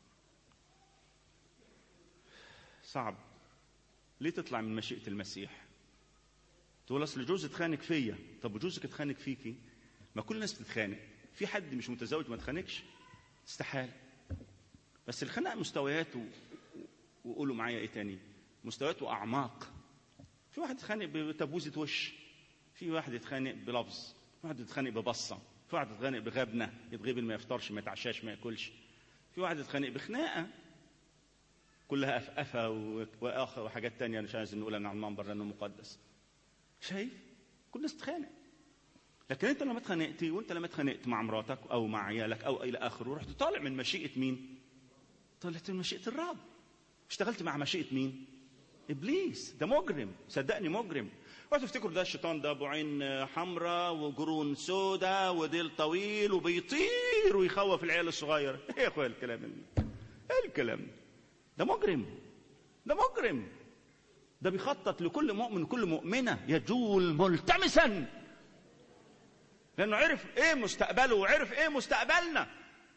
صعب. ليه تطلع من مشيئة المسيح؟ تقول أصل جوزي اتخانق فيا. طب وجوزك اتخانق فيكي؟ ما كل الناس بتتخانق. في حد مش متزوج ما اتخانقش؟ استحالة. بس الخناق مستويات وقولوا معايا ايه تاني؟ مستويات وأعماق. في واحد يتخانق بتبوزة وش، في واحد يتخانق بلفظ، في واحد يتخانق ببصة، في واحد يتخانق بغبنة، يتغيب ما يفطرش ما يتعشاش ما ياكلش، في واحد يتخانق بخناقة كلها أفأفة وآخر وحاجات تانية مش عايز نقولها من على المنبر لأنه مقدس. شايف؟ كل الناس تتخانق. لكن أنت لما اتخانقتي وأنت لما اتخانقت مع مراتك أو مع عيالك أو إلى آخره، ورحت طالع من مشيئة مين؟ طلعت من مشيئة الرب. اشتغلت مع مشيئة مين؟ ابليس ده مجرم، صدقني مجرم. اوعوا تفتكروا ده الشيطان ده ابو عين حمراء وجرون سودا وديل طويل وبيطير ويخوف العيال الصغيره. ايه يا اخويا الكلام ايه الكلام ده مجرم، ده مجرم، ده بيخطط لكل مؤمن وكل مؤمنه يجول ملتمسا، لانه عرف ايه مستقبله وعرف ايه مستقبلنا.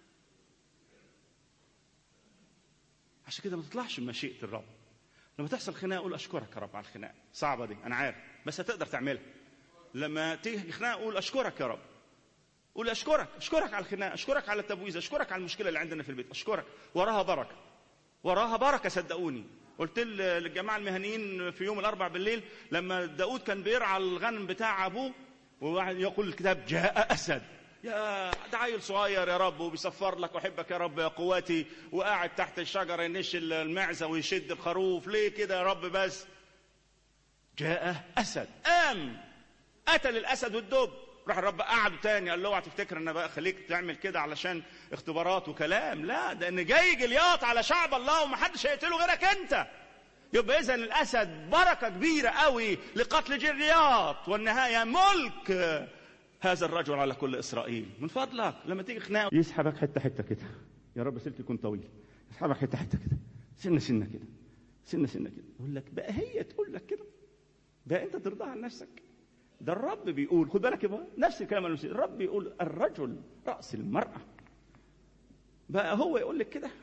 عشان كده ما تطلعش من مشيئه الرب. لما تحصل خناقه قول اشكرك يا رب على الخناقه، صعبه دي انا عارف بس هتقدر تعملها. لما تيجي خناقه قول اشكرك يا رب، قول اشكرك على الخناقه، اشكرك على التبويز، اشكرك على المشكله اللي عندنا في البيت، اشكرك، وراها بركه، وراها بركه صدقوني. قلت للجماعه المهنيين في يوم الاربع بالليل لما داود كان بيرعى الغنم بتاع ابوه، وواحد يقول الكتاب جاء اسد، يا ده عيل صغير يا رب وبيصفر لك واحبك يا رب يا قواتي، وقاعد تحت الشجره ينش المعزه ويشد الخروف، ليه كده يا رب؟ بس جاء اسد، قام قتل الاسد والدب. راح الرب قعده تاني قال له اوعى تفتكر ان بقى خليك تعمل كده علشان اختبارات وكلام، لا ده ان جاي جلياط على شعب الله ومحدش هيقتله غيرك انت. يبقى اذا الاسد بركه كبيره قوي لقتل جلياط، والنهايه ملك هذا الرجل على كل اسرائيل. من فضلك لما تيجي خناقه يسحبك حته حته كده، يا رب سلك يكون طويل، يسحبك حته حته كده، سنه سنه كده، سنه سنه كده، يقول لك بقى هي تقول لك كده، بقى انت ترضاها لنفسك. ده الرب بيقول، خد بالك يبقى نفس الكلام المسيح، الرب بيقول الرجل راس المراه، بقى هو يقول لك كده.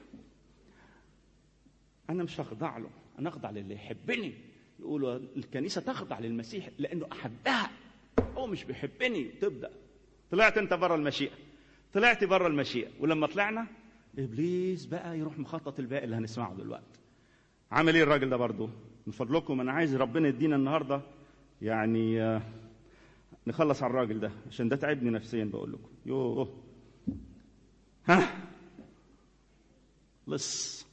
انا مش هخضع له، انا اخضع للي يحبني. يقولوا الكنيسه تخضع للمسيح لانه احبها، هو مش بيحبني. تبدا طلعت انت بره المشيئه، طلعت بره المشيئه. ولما طلعنا ابليس بقى يروح مخطط الباقي اللي هنسمعه دلوقتي. عمل ايه الراجل ده برضه؟ من فضلكم انا عايز ربنا يدينا النهارده يعني نخلص على الراجل ده، عشان ده تعبني نفسيا بقول لكم. يوه ها لص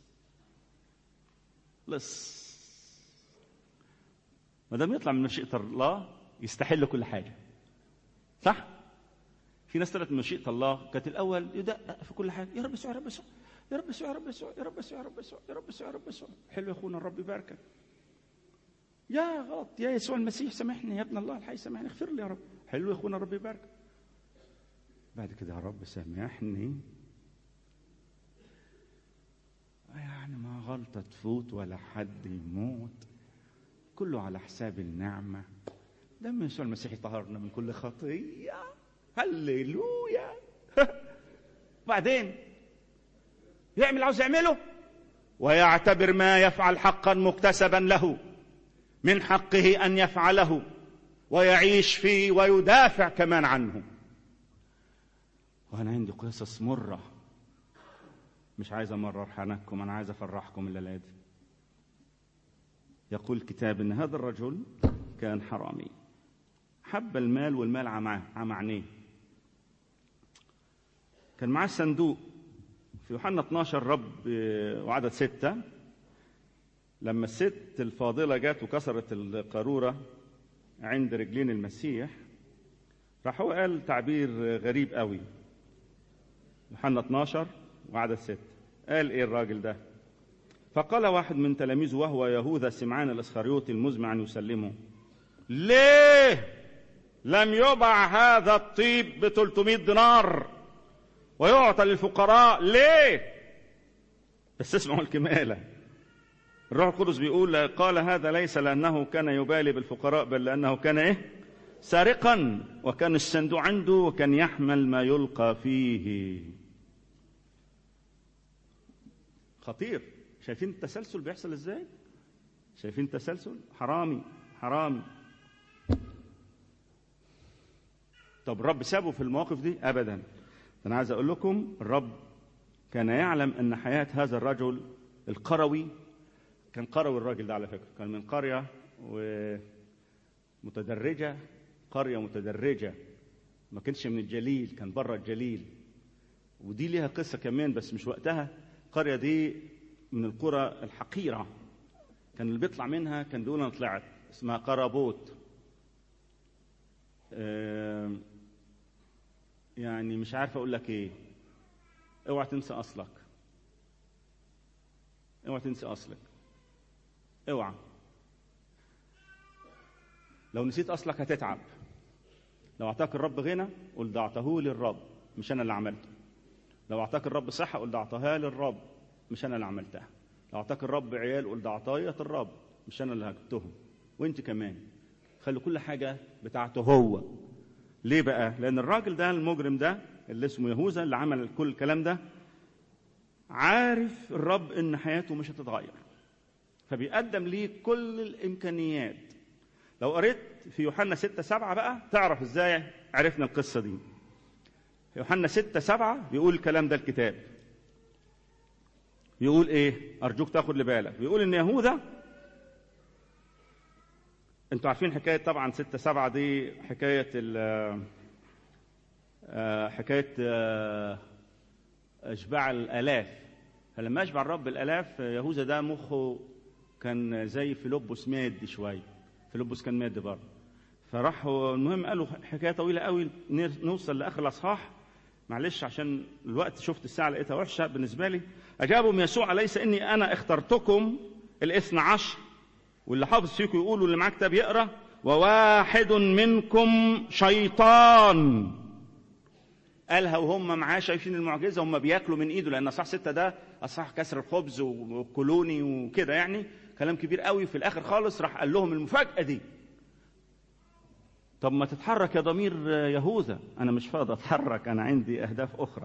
ما دام يطلع من مشيئه الله يستحل كل حاجه، صح؟ في ناس طلعت من مشيئه الله كانت الاول يدقق في كل حاجه، يا رب يسوع يا رب يسوع يا رب يسوع يا رب يسوع يا رب يسوع يا رب يسوع يا رب يسوع يا رب يسوع. حلو يا اخونا، الرب يباركك. يا غلط، يا يسوع المسيح سامحني، يا ابن الله الحي سامحني، اغفر لي يا رب. حلو يا اخونا، الرب يباركك. بعد كده يا رب سامحني، يعني ما غلطه تفوت ولا حد يموت، كله على حساب النعمه. دم يسوع المسيح طهرنا من كل خطيه، هللويا. بعدين يعمل عاوز يعمله، ويعتبر ما يفعل حقا مكتسبا له، من حقه ان يفعله ويعيش فيه ويدافع كمان عنه. وانا عندي قصص مره، مش عايز امرر حنكم، انا عايز افرحكم الليله دي. يقول الكتاب ان هذا الرجل كان حرامي، حب المال والمال عم عينيه. كان معاه الصندوق في يوحنا 12 رب وعدد 6، لما الست الفاضلة جات وكسرت القارورة عند رجلين المسيح، راح هو قال تعبير غريب قوي. يوحنا 12 وعدد 6 قال ايه الراجل ده؟ فقال واحد من تلاميذه وهو يهوذا سمعان الاسخريوطي المزمع ان يسلمه، ليه لم يباع هذا الطيب ب300 دينار ويعطى للفقراء؟ ليه؟ بس اسمعوا الكمالة. الروح القدس بيقول قال هذا ليس لأنه كان يبالي بالفقراء، بل لأنه كان ايه؟ سارقا، وكان الصندوق عنده وكان يحمل ما يلقى فيه. خطير. شايفين التسلسل بيحصل ازاي؟ شايفين التسلسل؟ حرامي حرامي. طب الرب سابه في المواقف دي؟ ابدا. انا عايز اقول لكم الرب كان يعلم ان حياة هذا الرجل القروي، كان قروي الراجل ده على فكرة، كان من قرية متدرجة، قرية متدرجة، ما كانش من الجليل، كان بره الجليل. ودي ليها قصة كمان بس مش وقتها. القرية دي من القرى الحقيرة، كان اللي بيطلع منها كان بيقول انا طلعت، اسمها قرابوت. يعني مش عارف اقول لك ايه. اوعى تنسى اصلك، اوعى تنسى اصلك، اوعى. لو نسيت أصلك هتتعب. لو أعطاك الرب غنى قل ده أعطاه للرب مش أنا اللي عملته. لو أعطاك الرب صحة قل ده أعطاها للرب مش أنا اللي عملتها. لو أعطاك الرب عيال قل ده عطايا الرب مش أنا اللي هجبتهم. وأنت كمان خلوا كل حاجة بتاعته هو. ليه بقى؟ لأن الراجل ده المجرم ده اللي اسمه يهوذا اللي عمل كل الكلام ده عارف الرب إن حياته مش هتتغير، فبيقدم ليه كل الإمكانيات. لو قريت في يوحنا 6:7 بقى تعرف إزاي عرفنا القصة دي. يوحنا 6:7 بيقول الكلام ده الكتاب. بيقول إيه؟ أرجوك تاخد لبالك. بيقول إن يهوذا، أنتوا عارفين حكاية طبعا 6:7 دي حكاية إشباع الآلاف. فلما أشبع الرب الآلاف يهوذا ده مخه كان زي فيلبس مادي شوية. فيلبس كان مادي برضه. فراح المهم قالوا حكاية طويلة قوي نوصل لآخر الأصحاح. معلش عشان الوقت شفت الساعة لقيتها وحشة بالنسبة لي. أجابهم يسوع أليس إني أنا اخترتكم 12 واللي حافظ فيكم يقولوا اللي معاه كتاب يقرأ وواحد منكم شيطان. قالها وهم معاه شايفين المعجزة هم بياكلوا من إيده، لأن أصحاح 6 ده أصحاح كسر الخبز وكولوني وكده يعني كلام كبير قوي. في الآخر خالص راح قال لهم المفاجأة دي. طب ما تتحرك يا ضمير يهوذا. أنا مش فاضي أتحرك، أنا عندي أهداف أخرى.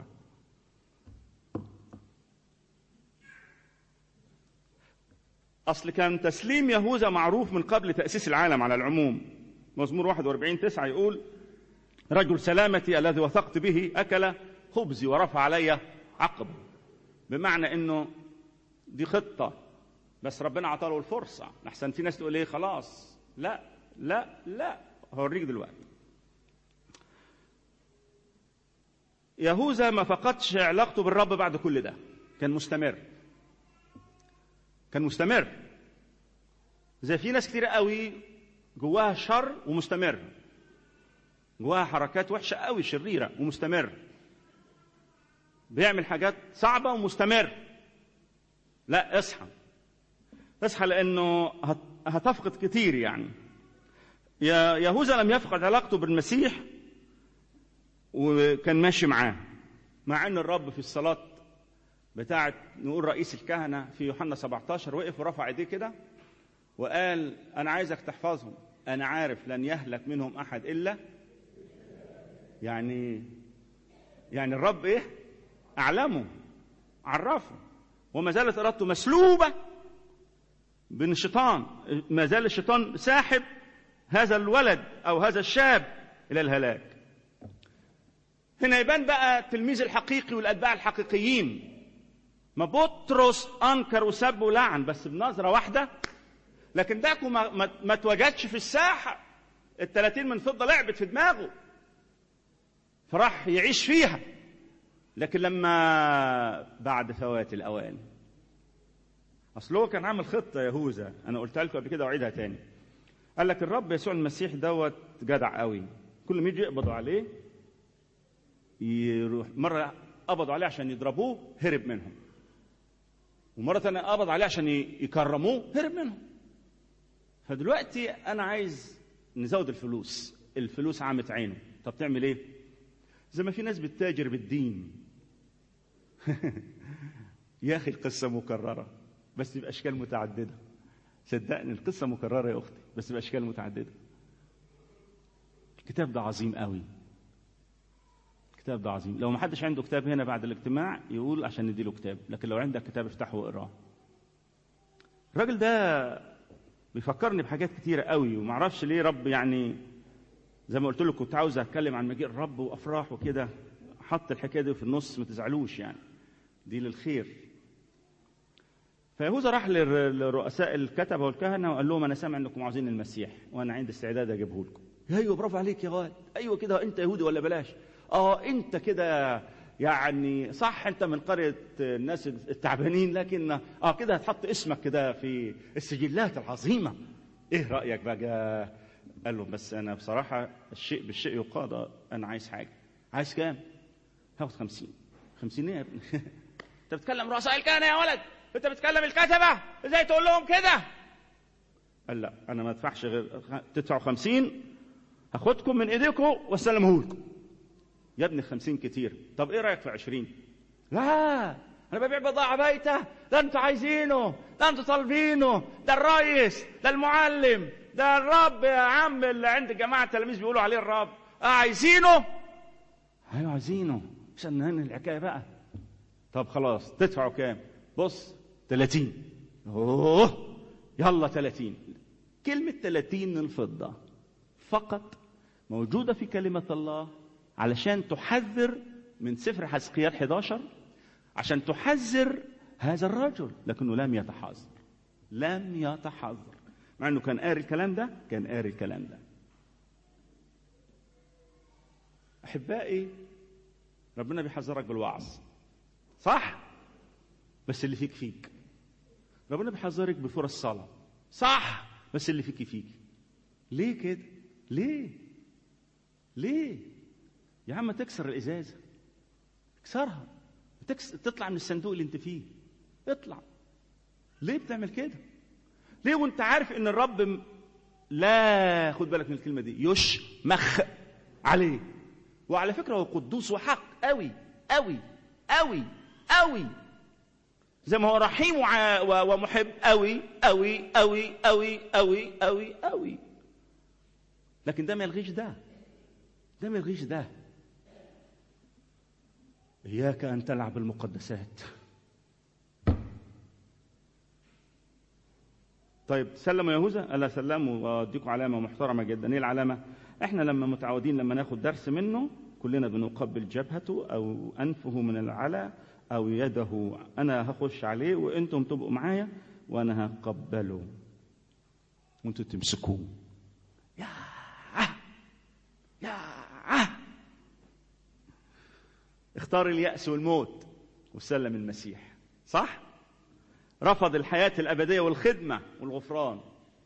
أصل كان تسليم يهوذا معروف من قبل تأسيس العالم على العموم. مزمور 41:9 يقول رجل سلامتي الذي وثقت به أكل خبزي ورفع علي عقب. بمعنى إنه دي خطة بس ربنا عطاله الفرصة. أحسن في ناس تقول إيه خلاص لا لا لا، هوريك دلوقتي. يهوذا ما فقدش علاقته بالرب بعد كل ده، كان مستمر. زي في ناس كتير قوي جواها شر ومستمر، جواها حركات وحشة قوي شريرة ومستمر، بيعمل حاجات صعبة ومستمر. لا اصحى لأنه هتفقد كتير يعني. يهوذا لم يفقد علاقته بالمسيح وكان ماشي معاه، مع ان الرب في الصلاة بتاعت نقول رئيس الكهنة في يوحنا 17 وقف ورفع ايديه كده وقال انا عايزك تحفظهم، انا عارف لن يهلك منهم احد الا يعني الرب ايه اعلمه عرفه. وما زالت ارادته مسلوبة بين الشيطان، ما زال الشيطان ساحب هذا الولد او هذا الشاب الى الهلاك. هنا يبان بقى التلميذ الحقيقي والاتباع الحقيقيين. ما بطرس انكر وسب ولعن بس بنظره واحده، لكن داكو ما تواجدش في الساحه. ال30 من فضه لعبت في دماغه فراح يعيش فيها. لكن لما بعد فوات الاوان، اصله كان عامل خطه يهوذا انا قلتها لكم قبل كده واعيدها تاني. قال لك الرب يسوع المسيح دوت جدع قوي، كل ما يجي يقبضوا عليه يروح. مرة قبضوا عليه عشان يضربوه هرب منهم، ومرة ثانية قبض عليه عشان يكرموه هرب منهم. فدلوقتي أنا عايز نزود الفلوس عامت عينه. طب تعمل إيه؟ زي ما في ناس بتتاجر بالدين يا أخي القصة مكررة بس بأشكال متعددة. صدقني القصة مكررة يا أختي بس بأشكال متعددة. الكتاب ده عظيم قوي، الكتاب ده عظيم. لو ما حدش عنده كتاب هنا بعد الاجتماع يقول عشان نديله كتاب، لكن لو عندك كتاب افتحه واقراه. الراجل ده بيفكرني بحاجات كتيرة قوي ومعرفش ليه رب يعني زي ما قلت لكم كنت عاوز اتكلم عن مجيء الرب وافراح وكده، حط الحكايه دي في النص ما تزعلوش يعني دي للخير. فيهوذا راح لرؤساء الكتبه والكهنه وقال لهم انا سامع انكم عاوزين المسيح وانا عندي استعداد اجيبه لكم. ايوه برافو عليك يا غالي، ايوه كده انت يهودي ولا بلاش؟ انت كده يعني صح، انت من قريه الناس التعبانين، لكن كده هتحط اسمك كده في السجلات العظيمه. ايه رايك بقى؟ قال له بس انا بصراحه الشيء بالشيء يقاضى، انا عايز حاجه. عايز كام؟ هاخد 50. 50 ايه يا ابني؟ انت بتكلم رؤساء الكهنه يا ولد، انت بتكلم الكتبه، ازاي تقول لهم كده؟ قال لا، أنا ما أدفعش غير تدفعوا 50، هاخدكم من إيديكم وأسلمه لكم. يا ابني 50 كتير، طب إيه رأيك في 20؟ لا، أنا ببيع بضاعة بايتة، ده أنتوا عايزينه، ده أنتوا طالبينه، ده الرئيس، ده المعلم، ده الرب يا عم اللي عند جماعة التلاميذ بيقولوا عليه الرب. عايزينه؟ أيوة عايزينه، مش أنهن الحكاية بقى. طب خلاص، تدفعوا كام؟ بص 30. أوه يلا 30. كلمة 30 الفضة فقط موجودة في كلمة الله علشان تحذر من سفر حزقيال 11، عشان تحذر هذا الرجل، لكنه لم يتحذر. لم يتحذر، مع انه كان قاري الكلام ده، كان قاري الكلام ده. احبائي، ربنا بيحذرك بالوعظ، صح؟ بس اللي فيك فيك. ربنا بيحذرك بفرص صلاة، صح؟ بس اللي فيك فيك. ليه كده؟ ليه يا عم تكسر الازازه؟ اكسرها، تطلع من الصندوق اللي انت فيه، اطلع. ليه بتعمل كده؟ ليه وانت عارف ان الرب لا، خد بالك من الكلمه دي، يشمخ عليه. وعلى فكره هو قدوس وحق قوي قوي قوي قوي، زي ما هو رحيم ومحب قوي قوي قوي قوي قوي قوي قوي. لكن ده ما يلغيش ده ما يلغيش ده. إياك أن تلعب بالمقدسات. طيب سلموا يهوذا؟ ألا سلموا، وأديكم علامة محترمة جدا. إيه العلامة؟ إحنا لما متعودين لما ناخد درس منه كلنا بنقبل جبهته أو أنفه من العلى أو يده. أنا هخش عليه وأنتم تبقوا معايا وأنا هقبله وأنتم تمسكوه. يا اختار اليأس والموت وسلم المسيح، صح؟ رفض الحياة الأبدية والخدمة والغفران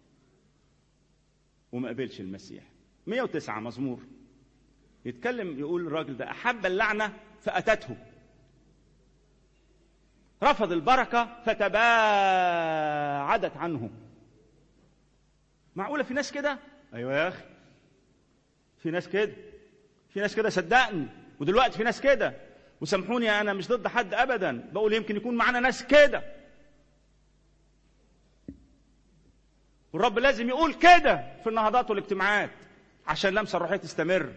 وما قبلش المسيح. 109 مزمور يتكلم، يقول الراجل ده أحب اللعنة فأتته، رفض البركة فتباعدت عنه. معقولة في ناس كده؟ أيوة يا أخي، في ناس كده صدقني. ودلوقتي في ناس كده، وسامحوني أنا مش ضد حد أبدا، بقول يمكن يكون معنا ناس كده، والرب لازم يقول كده في النهضات والاجتماعات عشان لمسة الروحية تستمر،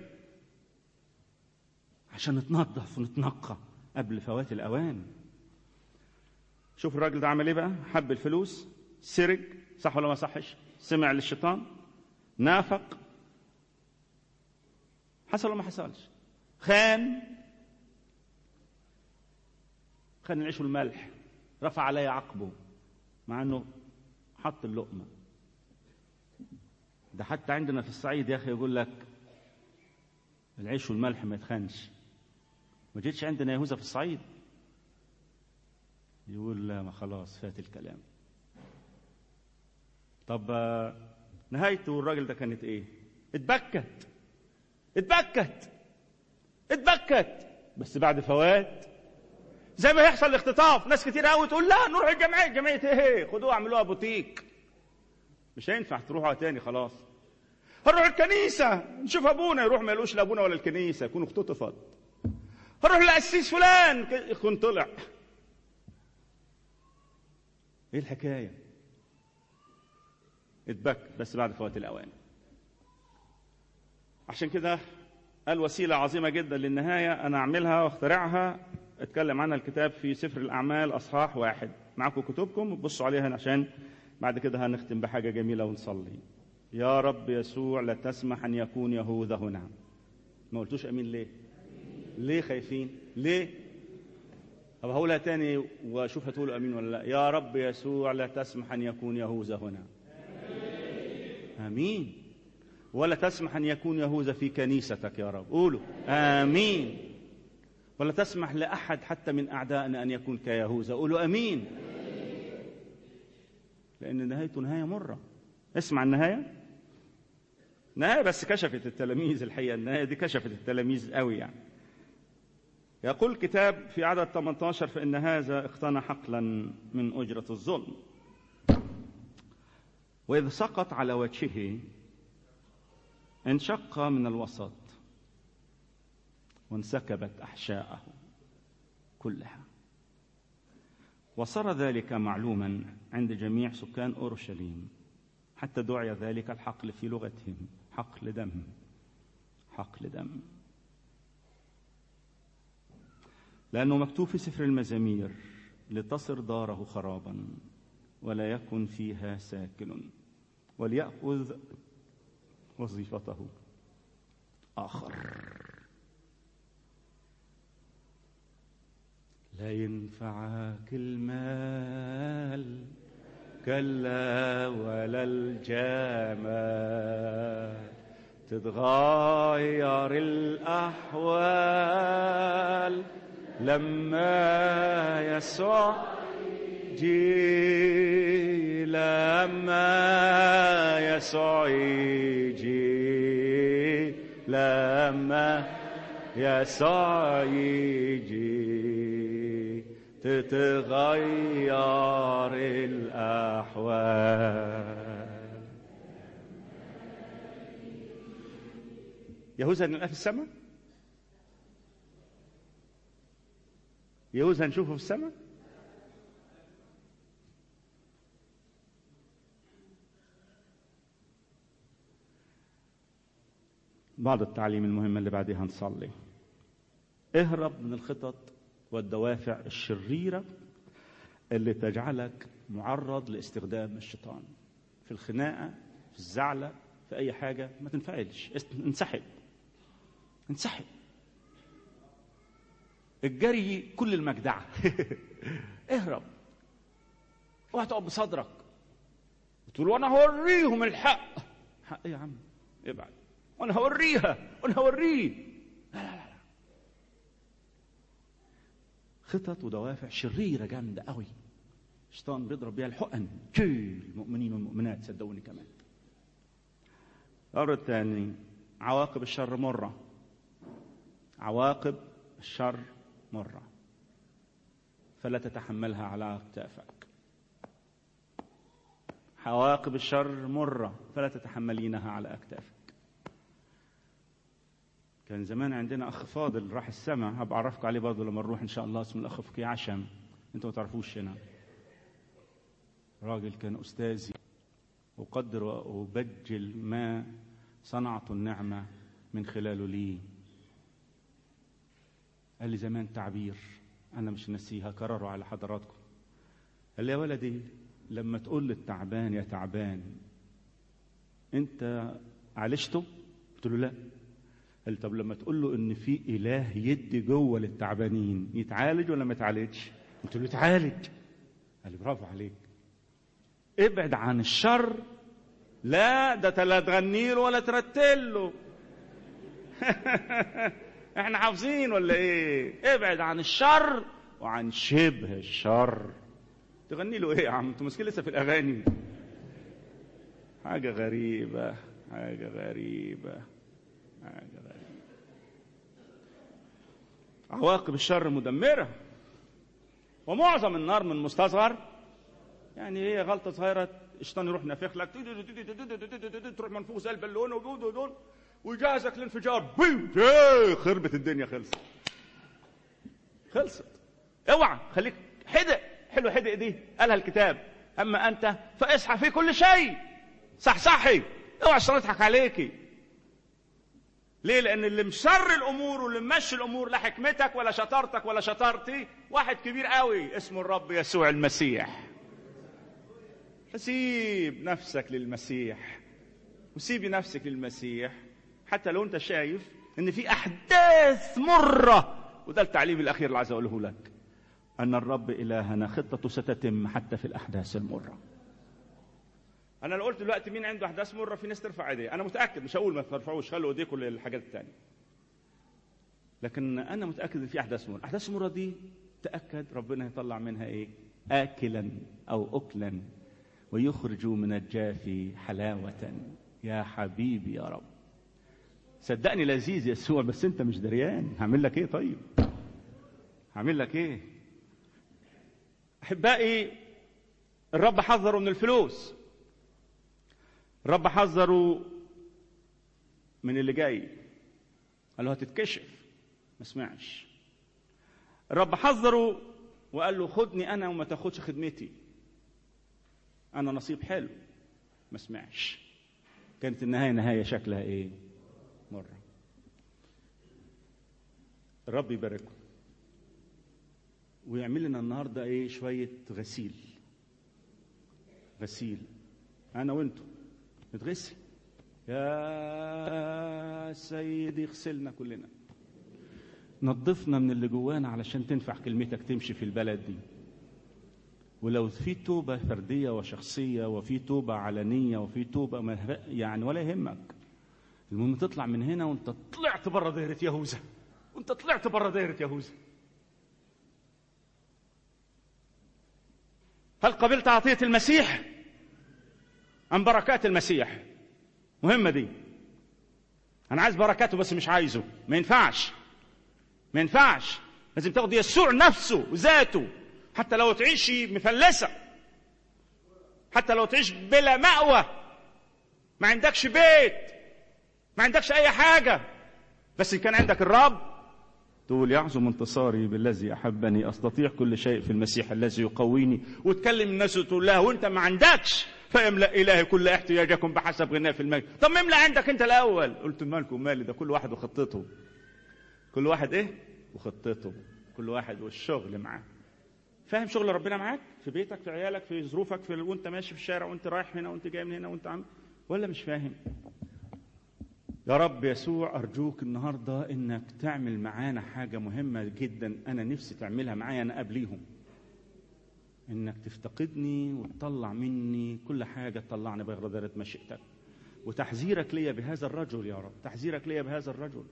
عشان نتنظف ونتنقى قبل فوات الأوان. شوف الراجل ده عمل ايه بقى؟ حب الفلوس، سرق، صح ولا ما صحش؟ سمع للشيطان، نافق، حصل ولا ما حصلش؟ خان العيش والملح، رفع عليه عقبه مع انه حط اللقمه. ده حتى عندنا في الصعيد يا اخي يقول لك العيش والملح ما يتخنش. ما جيتش عندنا يهوذا في الصعيد يقول لا، ما خلاص فات الكلام. طب نهايته الراجل ده كانت ايه؟ اتبكت بس بعد فوات. زي ما يحصل الاختطاف، ناس كتير قوي تقول لا نروح الجمعيه ايه، خدوها اعملوها بوتيك. مش هينفع تروحوا تاني، خلاص. هنروح الكنيسه نشوف ابونا، يروح ما يلوش لا ابونا ولا الكنيسه، يكون اختطفت. هنروح للقسيس فلان، يكون طلع. ايه الحكايه؟ اتبكت بس بعد فوات الاوان. عشان كده قال وسيله عظيمه جدا للنهايه انا اعملها واخترعها، اتكلم عنها الكتاب في سفر الاعمال اصحاح 1. معاكم كتبكم، بصوا عليها عشان بعد كده هنختم بحاجه جميله ونصلي. يا رب يسوع لا تسمح ان يكون يهوذا هنا. ما قلتوش امين ليه؟ ليه خايفين؟ ليه؟ طب هقولها تاني واشوف هتقولوا امين ولا لا. يا رب يسوع لا تسمح ان يكون يهوذا هنا. امين. ولا تسمح ان يكون يهوذا في كنيستك يا رب. قولوا امين. ولا تسمح لاحد حتى من اعدائنا ان يكون كيهوذا. قولوا امين. لان نهايته نهايه مره. اسمع النهايه، نهايه بس كشفت التلاميذ. الحقيقه النهايه دي كشفت التلاميذ قوي يعني. يقول الكتاب في عدد 18 فإن هذا اقتنى حقلا من أجرة الظلم. وإذ سقط على وجهه انشق من الوسط وانسكبت أحشاءه كلها، وصار ذلك معلوما عند جميع سكان أورشليم، حتى دعي ذلك الحقل في لغتهم حقل دم. حقل دم، لأنه مكتوب في سفر المزامير: لتصر داره خرابا ولا يكن فيها ساكن، وليأخذ وظيفته آخر. لا ينفعك المال كلا ولا الجمال، تتغير الأحوال لما يسوع يجي، لما يسوع يجي، لما يسوع يجي تتغير الأحوال. يهوذا نلقاه في السماء؟ يهوذا نشوفه في السماء؟ بعض التعليم المهمة اللي بعدها نصلي. اهرب من الخطط والدوافع الشريرة اللي تجعلك معرض لاستخدام الشيطان في الخناقة، في الزعلة، في أي حاجة. ما تنفعلش، انسحب انسحب. الجري كل المجدعة. اهرب، اوعى تقف بصدرك وتقول وانا هوريهم الحق. حق ايه يا عم؟ ابعد. وانا هوريها وانا هوريه. لا لا لا، خطط ودوافع شريرة جامدة قوي، الشيطان بيضرب بيها الحقن كل المؤمنين والمؤمنات، صدقوني. كمان الأمر الثاني، عواقب الشر مرة. عواقب الشر مرة، فلا تتحملها على أكتافك. عواقب الشر مرة، فلا تتحملينها على أكتافك. كان زمان عندنا أخ فاضل راح السماء، هبقى أعرفكم عليه برضه لما نروح إن شاء الله، اسمه الأخ فكي عشم. أنتوا ما تعرفوش هنا. راجل كان أستاذي، أقدر وأبجل ما صنعت النعمة من خلاله لي. قال لي زمان تعبير أنا مش نسيها، كرره على حضراتكم. قال لي يا ولدي، لما تقول للتعبان يا تعبان أنت عالجته؟ قلت له لا. قال طب لما تقول له إن في إله يدي جوه للتعبانين، يتعالج ولا ما يتعالجش؟ قلت له يتعالج. قال لي برافو عليك، ابعد عن الشر. لا ده لا تغني له ولا ترتل له. احنا حافظين ولا ايه؟ ابعد عن الشر وعن شبه الشر. تغني له ايه يا عم؟ انتوا ماسكين لسه في الاغاني. حاجه غريبه حاجه غريبه حاجه غريبه. عواقب الشر مدمره، ومعظم النار من مستصغر. يعني هي غلطه صغيره الشيطان يروح نافخ لك، تروح منفوخ زي البالون ودول ويجهزك للانفجار. خربت الدنيا، خلصت. اوعى خليك حدق. حلو حدق دي قالها الكتاب. اما انت فاصحى في كل شيء. صحصحي، اوعى الشيطان يضحك عليكي. ليه؟ لان اللي مشر الامور واللي ممشي الامور لا حكمتك ولا شطارتك ولا شطارتي، واحد كبير قوي اسمه الرب يسوع المسيح. فسيب نفسك للمسيح وسيبي نفسك للمسيح، حتى لو انت شايف ان في احداث مرة. وده التعليم الاخير اللي عايز اقوله لك، ان الرب الهنا خطته ستتم حتى في الاحداث المرة. انا لو قلت دلوقتي مين عنده احداث مرة، في ناس ترفع ايديها. انا متأكد، مش هقول ما ترفعوش، خلوا ايديكم للحاجات التانية، لكن انا متأكد ان في احداث مرة. احداث مرة دي تأكد ربنا يطلع منها ايه؟ آكلا او أكلا، ويخرج من الجافي حلاوة. يا حبيبي يا رب، صدقني لذيذ يسوع، بس انت مش دريان. هعمل لك ايه؟ طيب هعمل لك ايه؟ احبائي، الرب حذروا من الفلوس. الرب حذره من اللي جاي، قال له هتتكشف، ما سمعش. الرب حذره وقال له خدني انا وما تاخدش خدمتي، انا نصيب حلو، ما سمعش. كانت النهايه نهايه شكلها ايه؟ مره. الرب يبارككم ويعمل لنا النهارده ايه؟ شويه غسيل. غسيل انا وانتم نتغسل. يا سيدي اغسلنا كلنا، نظفنا من اللي جوانا علشان تنفع كلمتك تمشي في البلد دي. ولو في توبة فردية وشخصية وفي توبة علنية وفي توبة يعني ولا يهمك، المهم تطلع من هنا وانت طلعت بره دايرة يهوذا، وانت طلعت بره دايرة يهوذا. هل قبلت عطية المسيح أم بركات المسيح؟ مهمة دي. أنا عايز بركاته بس مش عايزه، ما ينفعش، ما ينفعش. لازم تاخد يسوع نفسه وذاته، حتى لو تعيش مفلسة، حتى لو تعيش بلا مأوى، ما عندكش بيت، ما عندكش أي حاجة، بس إن كان عندك الرب تقول يعظم انتصاري بالذي أحبني، أستطيع كل شيء في المسيح الذي يقويني. وتكلم الناس وتقول لها وأنت ما عندكش، فيملأ إلهي كل احتياجكم بحسب غناه في المجد. طب ما املأ عندك أنت الأول. قلت مالكم مالي؟ ده كل واحد وخطته، كل واحد إيه وخطته، كل واحد والشغل معاه. فاهم شغل ربنا معاك في بيتك، في عيالك، في ظروفك، في وانت ماشي في الشارع، وانت رايح هنا، وانت جاي من هنا، وانت عم، ولا مش فاهم؟ يا رب يسوع أرجوك النهاردة إنك تعمل معانا حاجة مهمة جدا، أنا نفسي تعملها معايا أنا قبليهم، إنك تفتقدني وتطلع مني كل حاجة، تطلعني بغير دائرة مشيئتك. وتحذيرك ليا بهذا الرجل يا رب، تحذيرك ليا بهذا الرجل.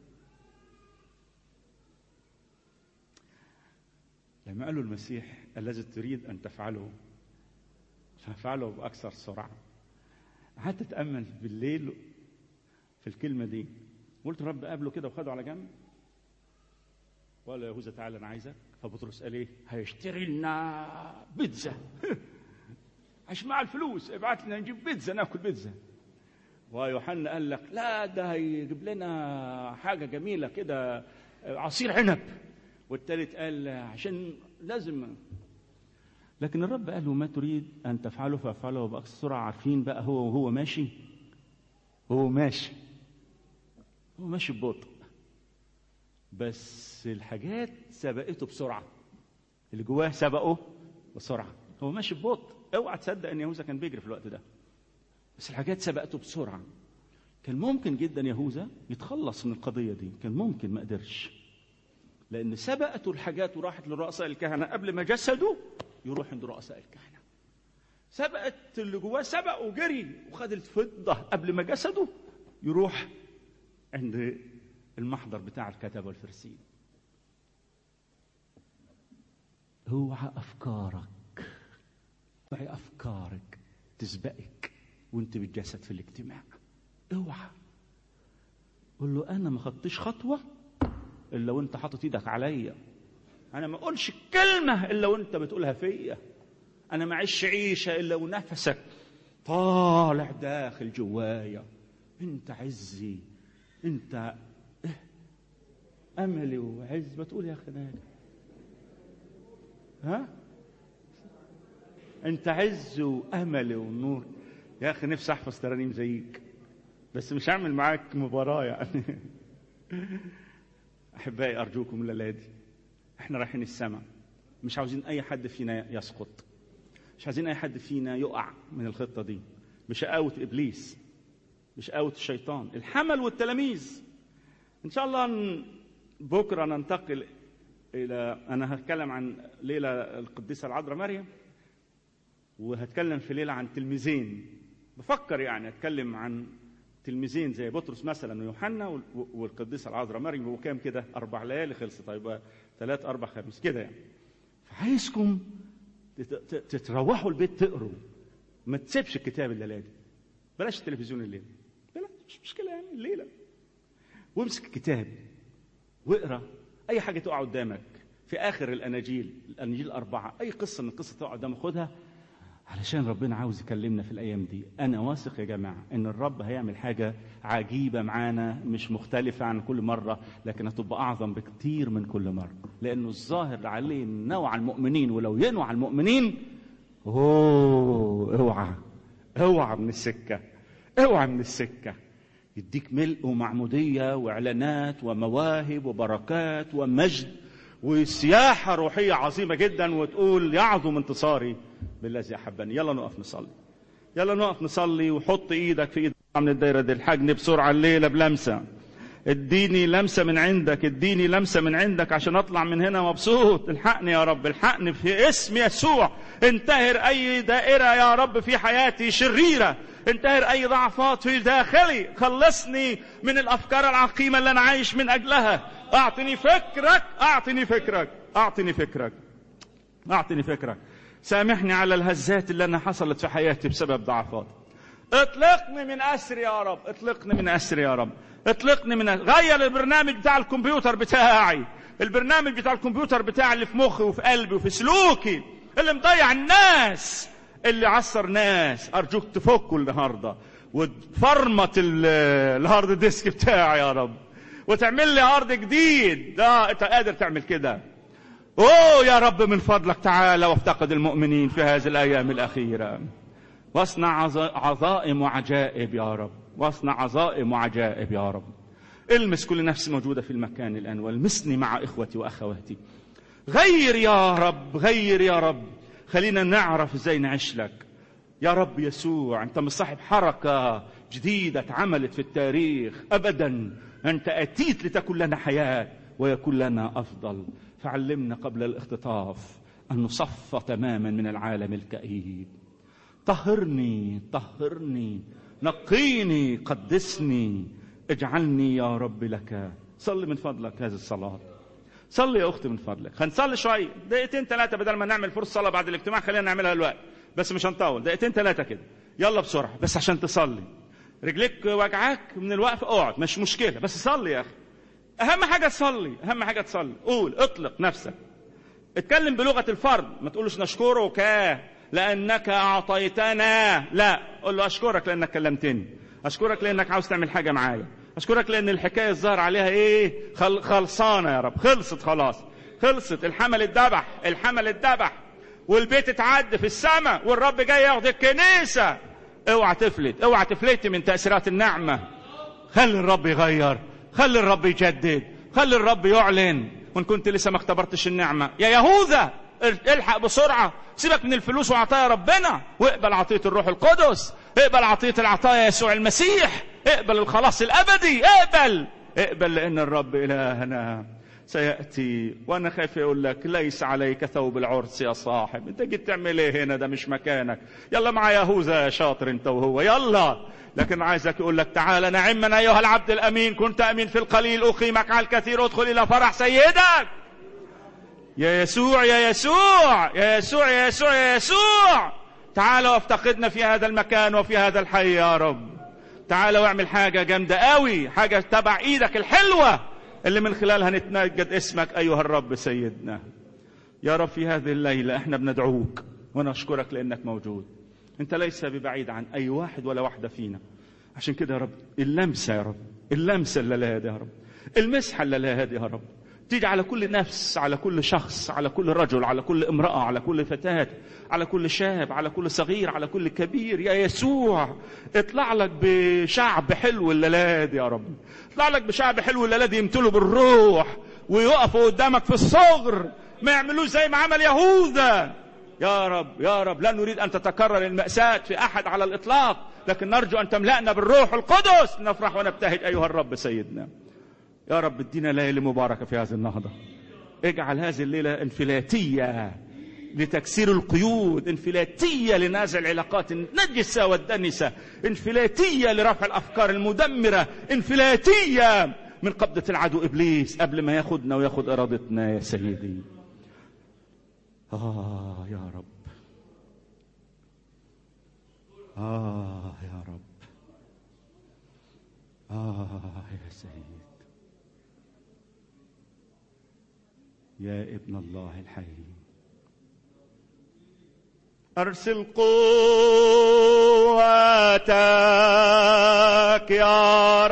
لما قالوا المسيح الذي تريد أن تفعله فافعله بأكثر سرعة، قعدت أتأمل بالليل في الكلمة دي، قلت الرب قابله كده وخده على جنب وقال له يهوذا تعالى أنا عايزك. فبطرس قال إيه؟ هيشتري لنا بيتزا عشان مع الفلوس ابعت لنا نجيب بيتزا ناكل بيتزا. ويوحنا قال لك لا ده هيجيب لنا حاجة جميلة كده عصير عنب. والثالث قال عشان لازم. لكن الرب قال له ما تريد أن تفعله فافعله بأقصى سرعة. عارفين بقى هو ماشي، هو ماشي ببطء، بس الحاجات سبقته بسرعة، اللي جواه سبقه بسرعة. هو ماشي ببطء، اوعى تصدق ان يهوذا كان بيجري في الوقت ده، بس الحاجات سبقته بسرعة. كان ممكن جدا يهوذا يتخلص من القضية دي، كان ممكن، ما قدرش، لأن سبقته الحاجات وراحت لرؤساء الكهنة قبل ما جسده يروح عند رؤساء الكهنة. سبقت اللي جواه، سبق وجري وخد الفضة قبل ما جسده يروح عند المحضر بتاع الكتبة والفريسيين. اوعى أفكارك تسبقك وانت بالجسد في الاجتماع. اوعى. قول له أنا ما خدتش خطوة إلا وانت حاطط ايدك عليا. أنا ما أقولش كلمة إلا وانت بتقولها فيا. أنا ما أعيش عيشة إلا ونفسك طالع داخل جوايا. أنت عزي، أنت أملي وعز. بتقول يا أخي ناجي، ها؟ أنت عز وأملي ونور. يا أخي نفسي أحفظ ترانيم زيك، بس مش هعمل معاك مباراة يعني. أحبائي أرجوكم الليلة دي إحنا رايحين السماء، مش عاوزين أي حد فينا يسقط، مش عايزين أي حد فينا يقع من الخطة دي. بشقاوة إبليس، بشقاوة الشيطان. الحمل والتلاميذ إن شاء الله بكرة ننتقل إلى، أنا هتكلم عن ليلة القديسة العذراء مريم، وهتكلم في ليلة عن تلميذين. بفكر يعني أتكلم عن تلميذين زي بطرس مثلا ويوحنا والقديسة العذراء مريم. وكام كده؟ 4 ليالي خلصت، طيب 3 4 5 كده يعني. فعايزكم تتروحوا البيت تقروا، ما تسيبش الكتاب الليلة دي، بلاش التلفزيون الليلة، بلاش، مش مشكلة يعني الليلة، وامسك الكتاب واقرا اي حاجة تقع قدامك. في آخر الأناجيل 4 أي قصة من القصة تقع قدامك خدها علشان ربنا عاوز يكلمنا في الأيام دي. أنا واثق يا جماعة إن الرب هيعمل حاجة عجيبة معانا، مش مختلفة عن كل مرة، لكن هتبقى أعظم بكتير من كل مرة، لأنه الظاهر عليه نوع المؤمنين، ولو ينوع المؤمنين اوعى من السكة، اوعى من السكة. يديك ملء ومعمودية وإعلانات ومواهب وبركات ومجد وسياحة روحية عظيمة جدا، وتقول يعظم انتصاري بالذي أحبني. يلا نقف نصلي، يلا نقف نصلي، وحط إيدك في إيدك من الدايرة دي. الحقني بسرعة الليلة بلمسة، اديني لمسة من عندك، اديني لمسة من عندك عشان اطلع من هنا مبسوط. الحقني يا رب، الحقني في اسم يسوع. انتهر اي دائرة يا رب في حياتي شريرة، انتهر اي ضعفات في داخلي، خلصني من الافكار العقيمة اللي انا عايش من اجلها. اعطني فكرك، اعطني فكرك، اعطني فكرك، اعطني فكرك. سامحني على الهزات اللي انا حصلت في حياتي بسبب ضعفات. اطلقني من اسر يا رب، اطلقني من اسر يا رب، اطلقني من أسر. غير البرنامج بتاع الكمبيوتر بتاعي، البرنامج بتاع الكمبيوتر بتاعي اللي في مخي وفي قلبي وفي سلوكي، اللي مضيع الناس، اللي عصر ناس. ارجوك تفكه النهارده وتفرمط الهارد ديسك بتاعي يا رب، وتعمل لي هارد جديد. انت قادر تعمل كده. يا رب من فضلك تعالى وافتقد المؤمنين في هذه الايام الاخيره، واصنع عظائم وعجائب يا رب، واصنع عظائم وعجائب يا رب. المس كل نفس موجودة في المكان الآن، والمسني مع إخوتي وأخواتي. غير يا رب، غير يا رب، خلينا نعرف ازاي نعيش لك يا رب يسوع. انت مش صاحب حركة جديدة اتعملت في التاريخ أبدا، انت أتيت لتكون لنا حياة ويكون لنا أفضل. فعلمنا قبل الاختطاف أن نصفى تماما من العالم الكئيب. طهرني، طهرني، نقيني، قدسني، اجعلني يا رب لك. صلي من فضلك هذه الصلاة، صلي يا أختي من فضلك. هنصلي شوية، دقيقتين ثلاثة، بدل ما نعمل فرصة صلاة بعد الاجتماع خلينا نعملها الوقت، بس مش هنطول، دقيقتين ثلاثة كده، يلا بسرعة بس عشان تصلي. رجليك وجعاك من الوقف اقعد، مش مشكلة، بس صلي يا أخي. أهم حاجة تصلي، أهم حاجة تصلي. قول، اطلق نفسك، اتكلم بلغة الفرد، ما تقولش نشكرك لأنك أعطيتنا، لا، قل له أشكرك لأنك كلمتني، أشكرك لأنك عاوز تعمل حاجة معايا، أشكرك لأن الحكاية الظاهر عليها إيه؟ خلصانة يا رب، خلصت خلاص، خلصت. الحمل اتذبح، الحمل اتذبح، والبيت اتعد في السماء، والرب جاي ياخد الكنيسة. اوعى تفلت، اوعى تفلت من تأثيرات النعمة. خلي الرب يغير، خلي الرب يجدد، خلي الرب يعلن. وإن كنت لسه ما اختبرتش النعمة يا يهوذا، الحق بسرعة، سيبك من الفلوس وعطايا ربنا، واقبل عطية الروح القدس، اقبل عطية العطايا يسوع المسيح، اقبل الخلاص الأبدي، اقبل لأن الرب إلهنا سيأتي. وأنا خايف أقول لك ليس عليك ثوب العرس يا صاحب، أنت جيت تعمل إيه هنا؟ ده مش مكانك. يلا مع يهوذا يا شاطر أنت وهو، يلا. لكن عايزك يقول لك تعالى نعما أيها العبد الأمين، كنت أمين في القليل أقيمك على الكثير، ادخل إلى فرح سيدك. يا يسوع، يا يسوع، يا يسوع، يا يسوع، يا يسوع، تعالى وافتقدنا في هذا المكان وفي هذا الحي يا رب. تعالى واعمل حاجة جامدة قوي، حاجة تبع ايدك الحلوة اللي من خلالها نتمجد اسمك ايها الرب سيدنا. يا رب في هذه الليلة احنا بندعوك ونشكرك لانك موجود، انت ليس ببعيد عن اي واحد ولا واحدة فينا. عشان كده يا رب اللمسة، يا رب اللمسة الليلة هذه يا رب، المسحة الليلة هذه يا رب، تيجي على كل نفس، على كل شخص، على كل رجل، على كل امرأة، على كل فتاة، على كل شاب، على كل صغير، على كل كبير. يا يسوع اطلع لك بشعب حلو الليلة دي يا رب، اطلع لك بشعب حلو الليلة دي، يمتلوا بالروح ويقفوا قدامك في الصغر، ما يعملوش زي ما عمل يهوذا. يا رب، يا رب، لا نريد أن تتكرر المأساة في أحد على الإطلاق، لكن نرجو أن تملأنا بالروح القدس، نفرح ونبتهج أيها الرب سيدنا. يا رب ادينا ليلة مباركة في هذه النهضة، اجعل هذه الليلة انفلاتية لتكسير القيود، انفلاتية لنازع العلاقات النجسة والدنسة، انفلاتية لرفع الأفكار المدمرة، انفلاتية من قبضة العدو إبليس قبل ما ياخدنا وياخد إرادتنا يا سيدي. يا رب، يا رب، يا سيد، يا ابن الله الحي، أرسل قوتك يا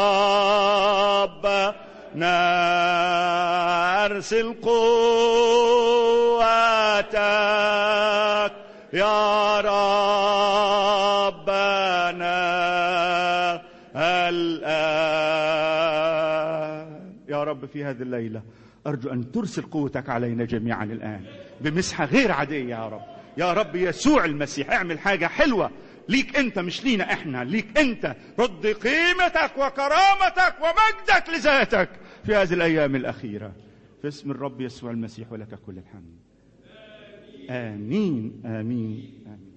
ربنا، أرسل قوتك يا ربنا الآن. يا رب في هذه الليلة أرجو أن ترسل قوتك علينا جميعا الآن بمسحة غير عادية يا رب. يا رب يسوع المسيح اعمل حاجة حلوة ليك أنت، مش لينا إحنا، ليك أنت. رد قيمتك وكرامتك ومجدك لذاتك في هذه الأيام الأخيرة في اسم الرب يسوع المسيح، ولك كل الحمد. آمين آمين آمين.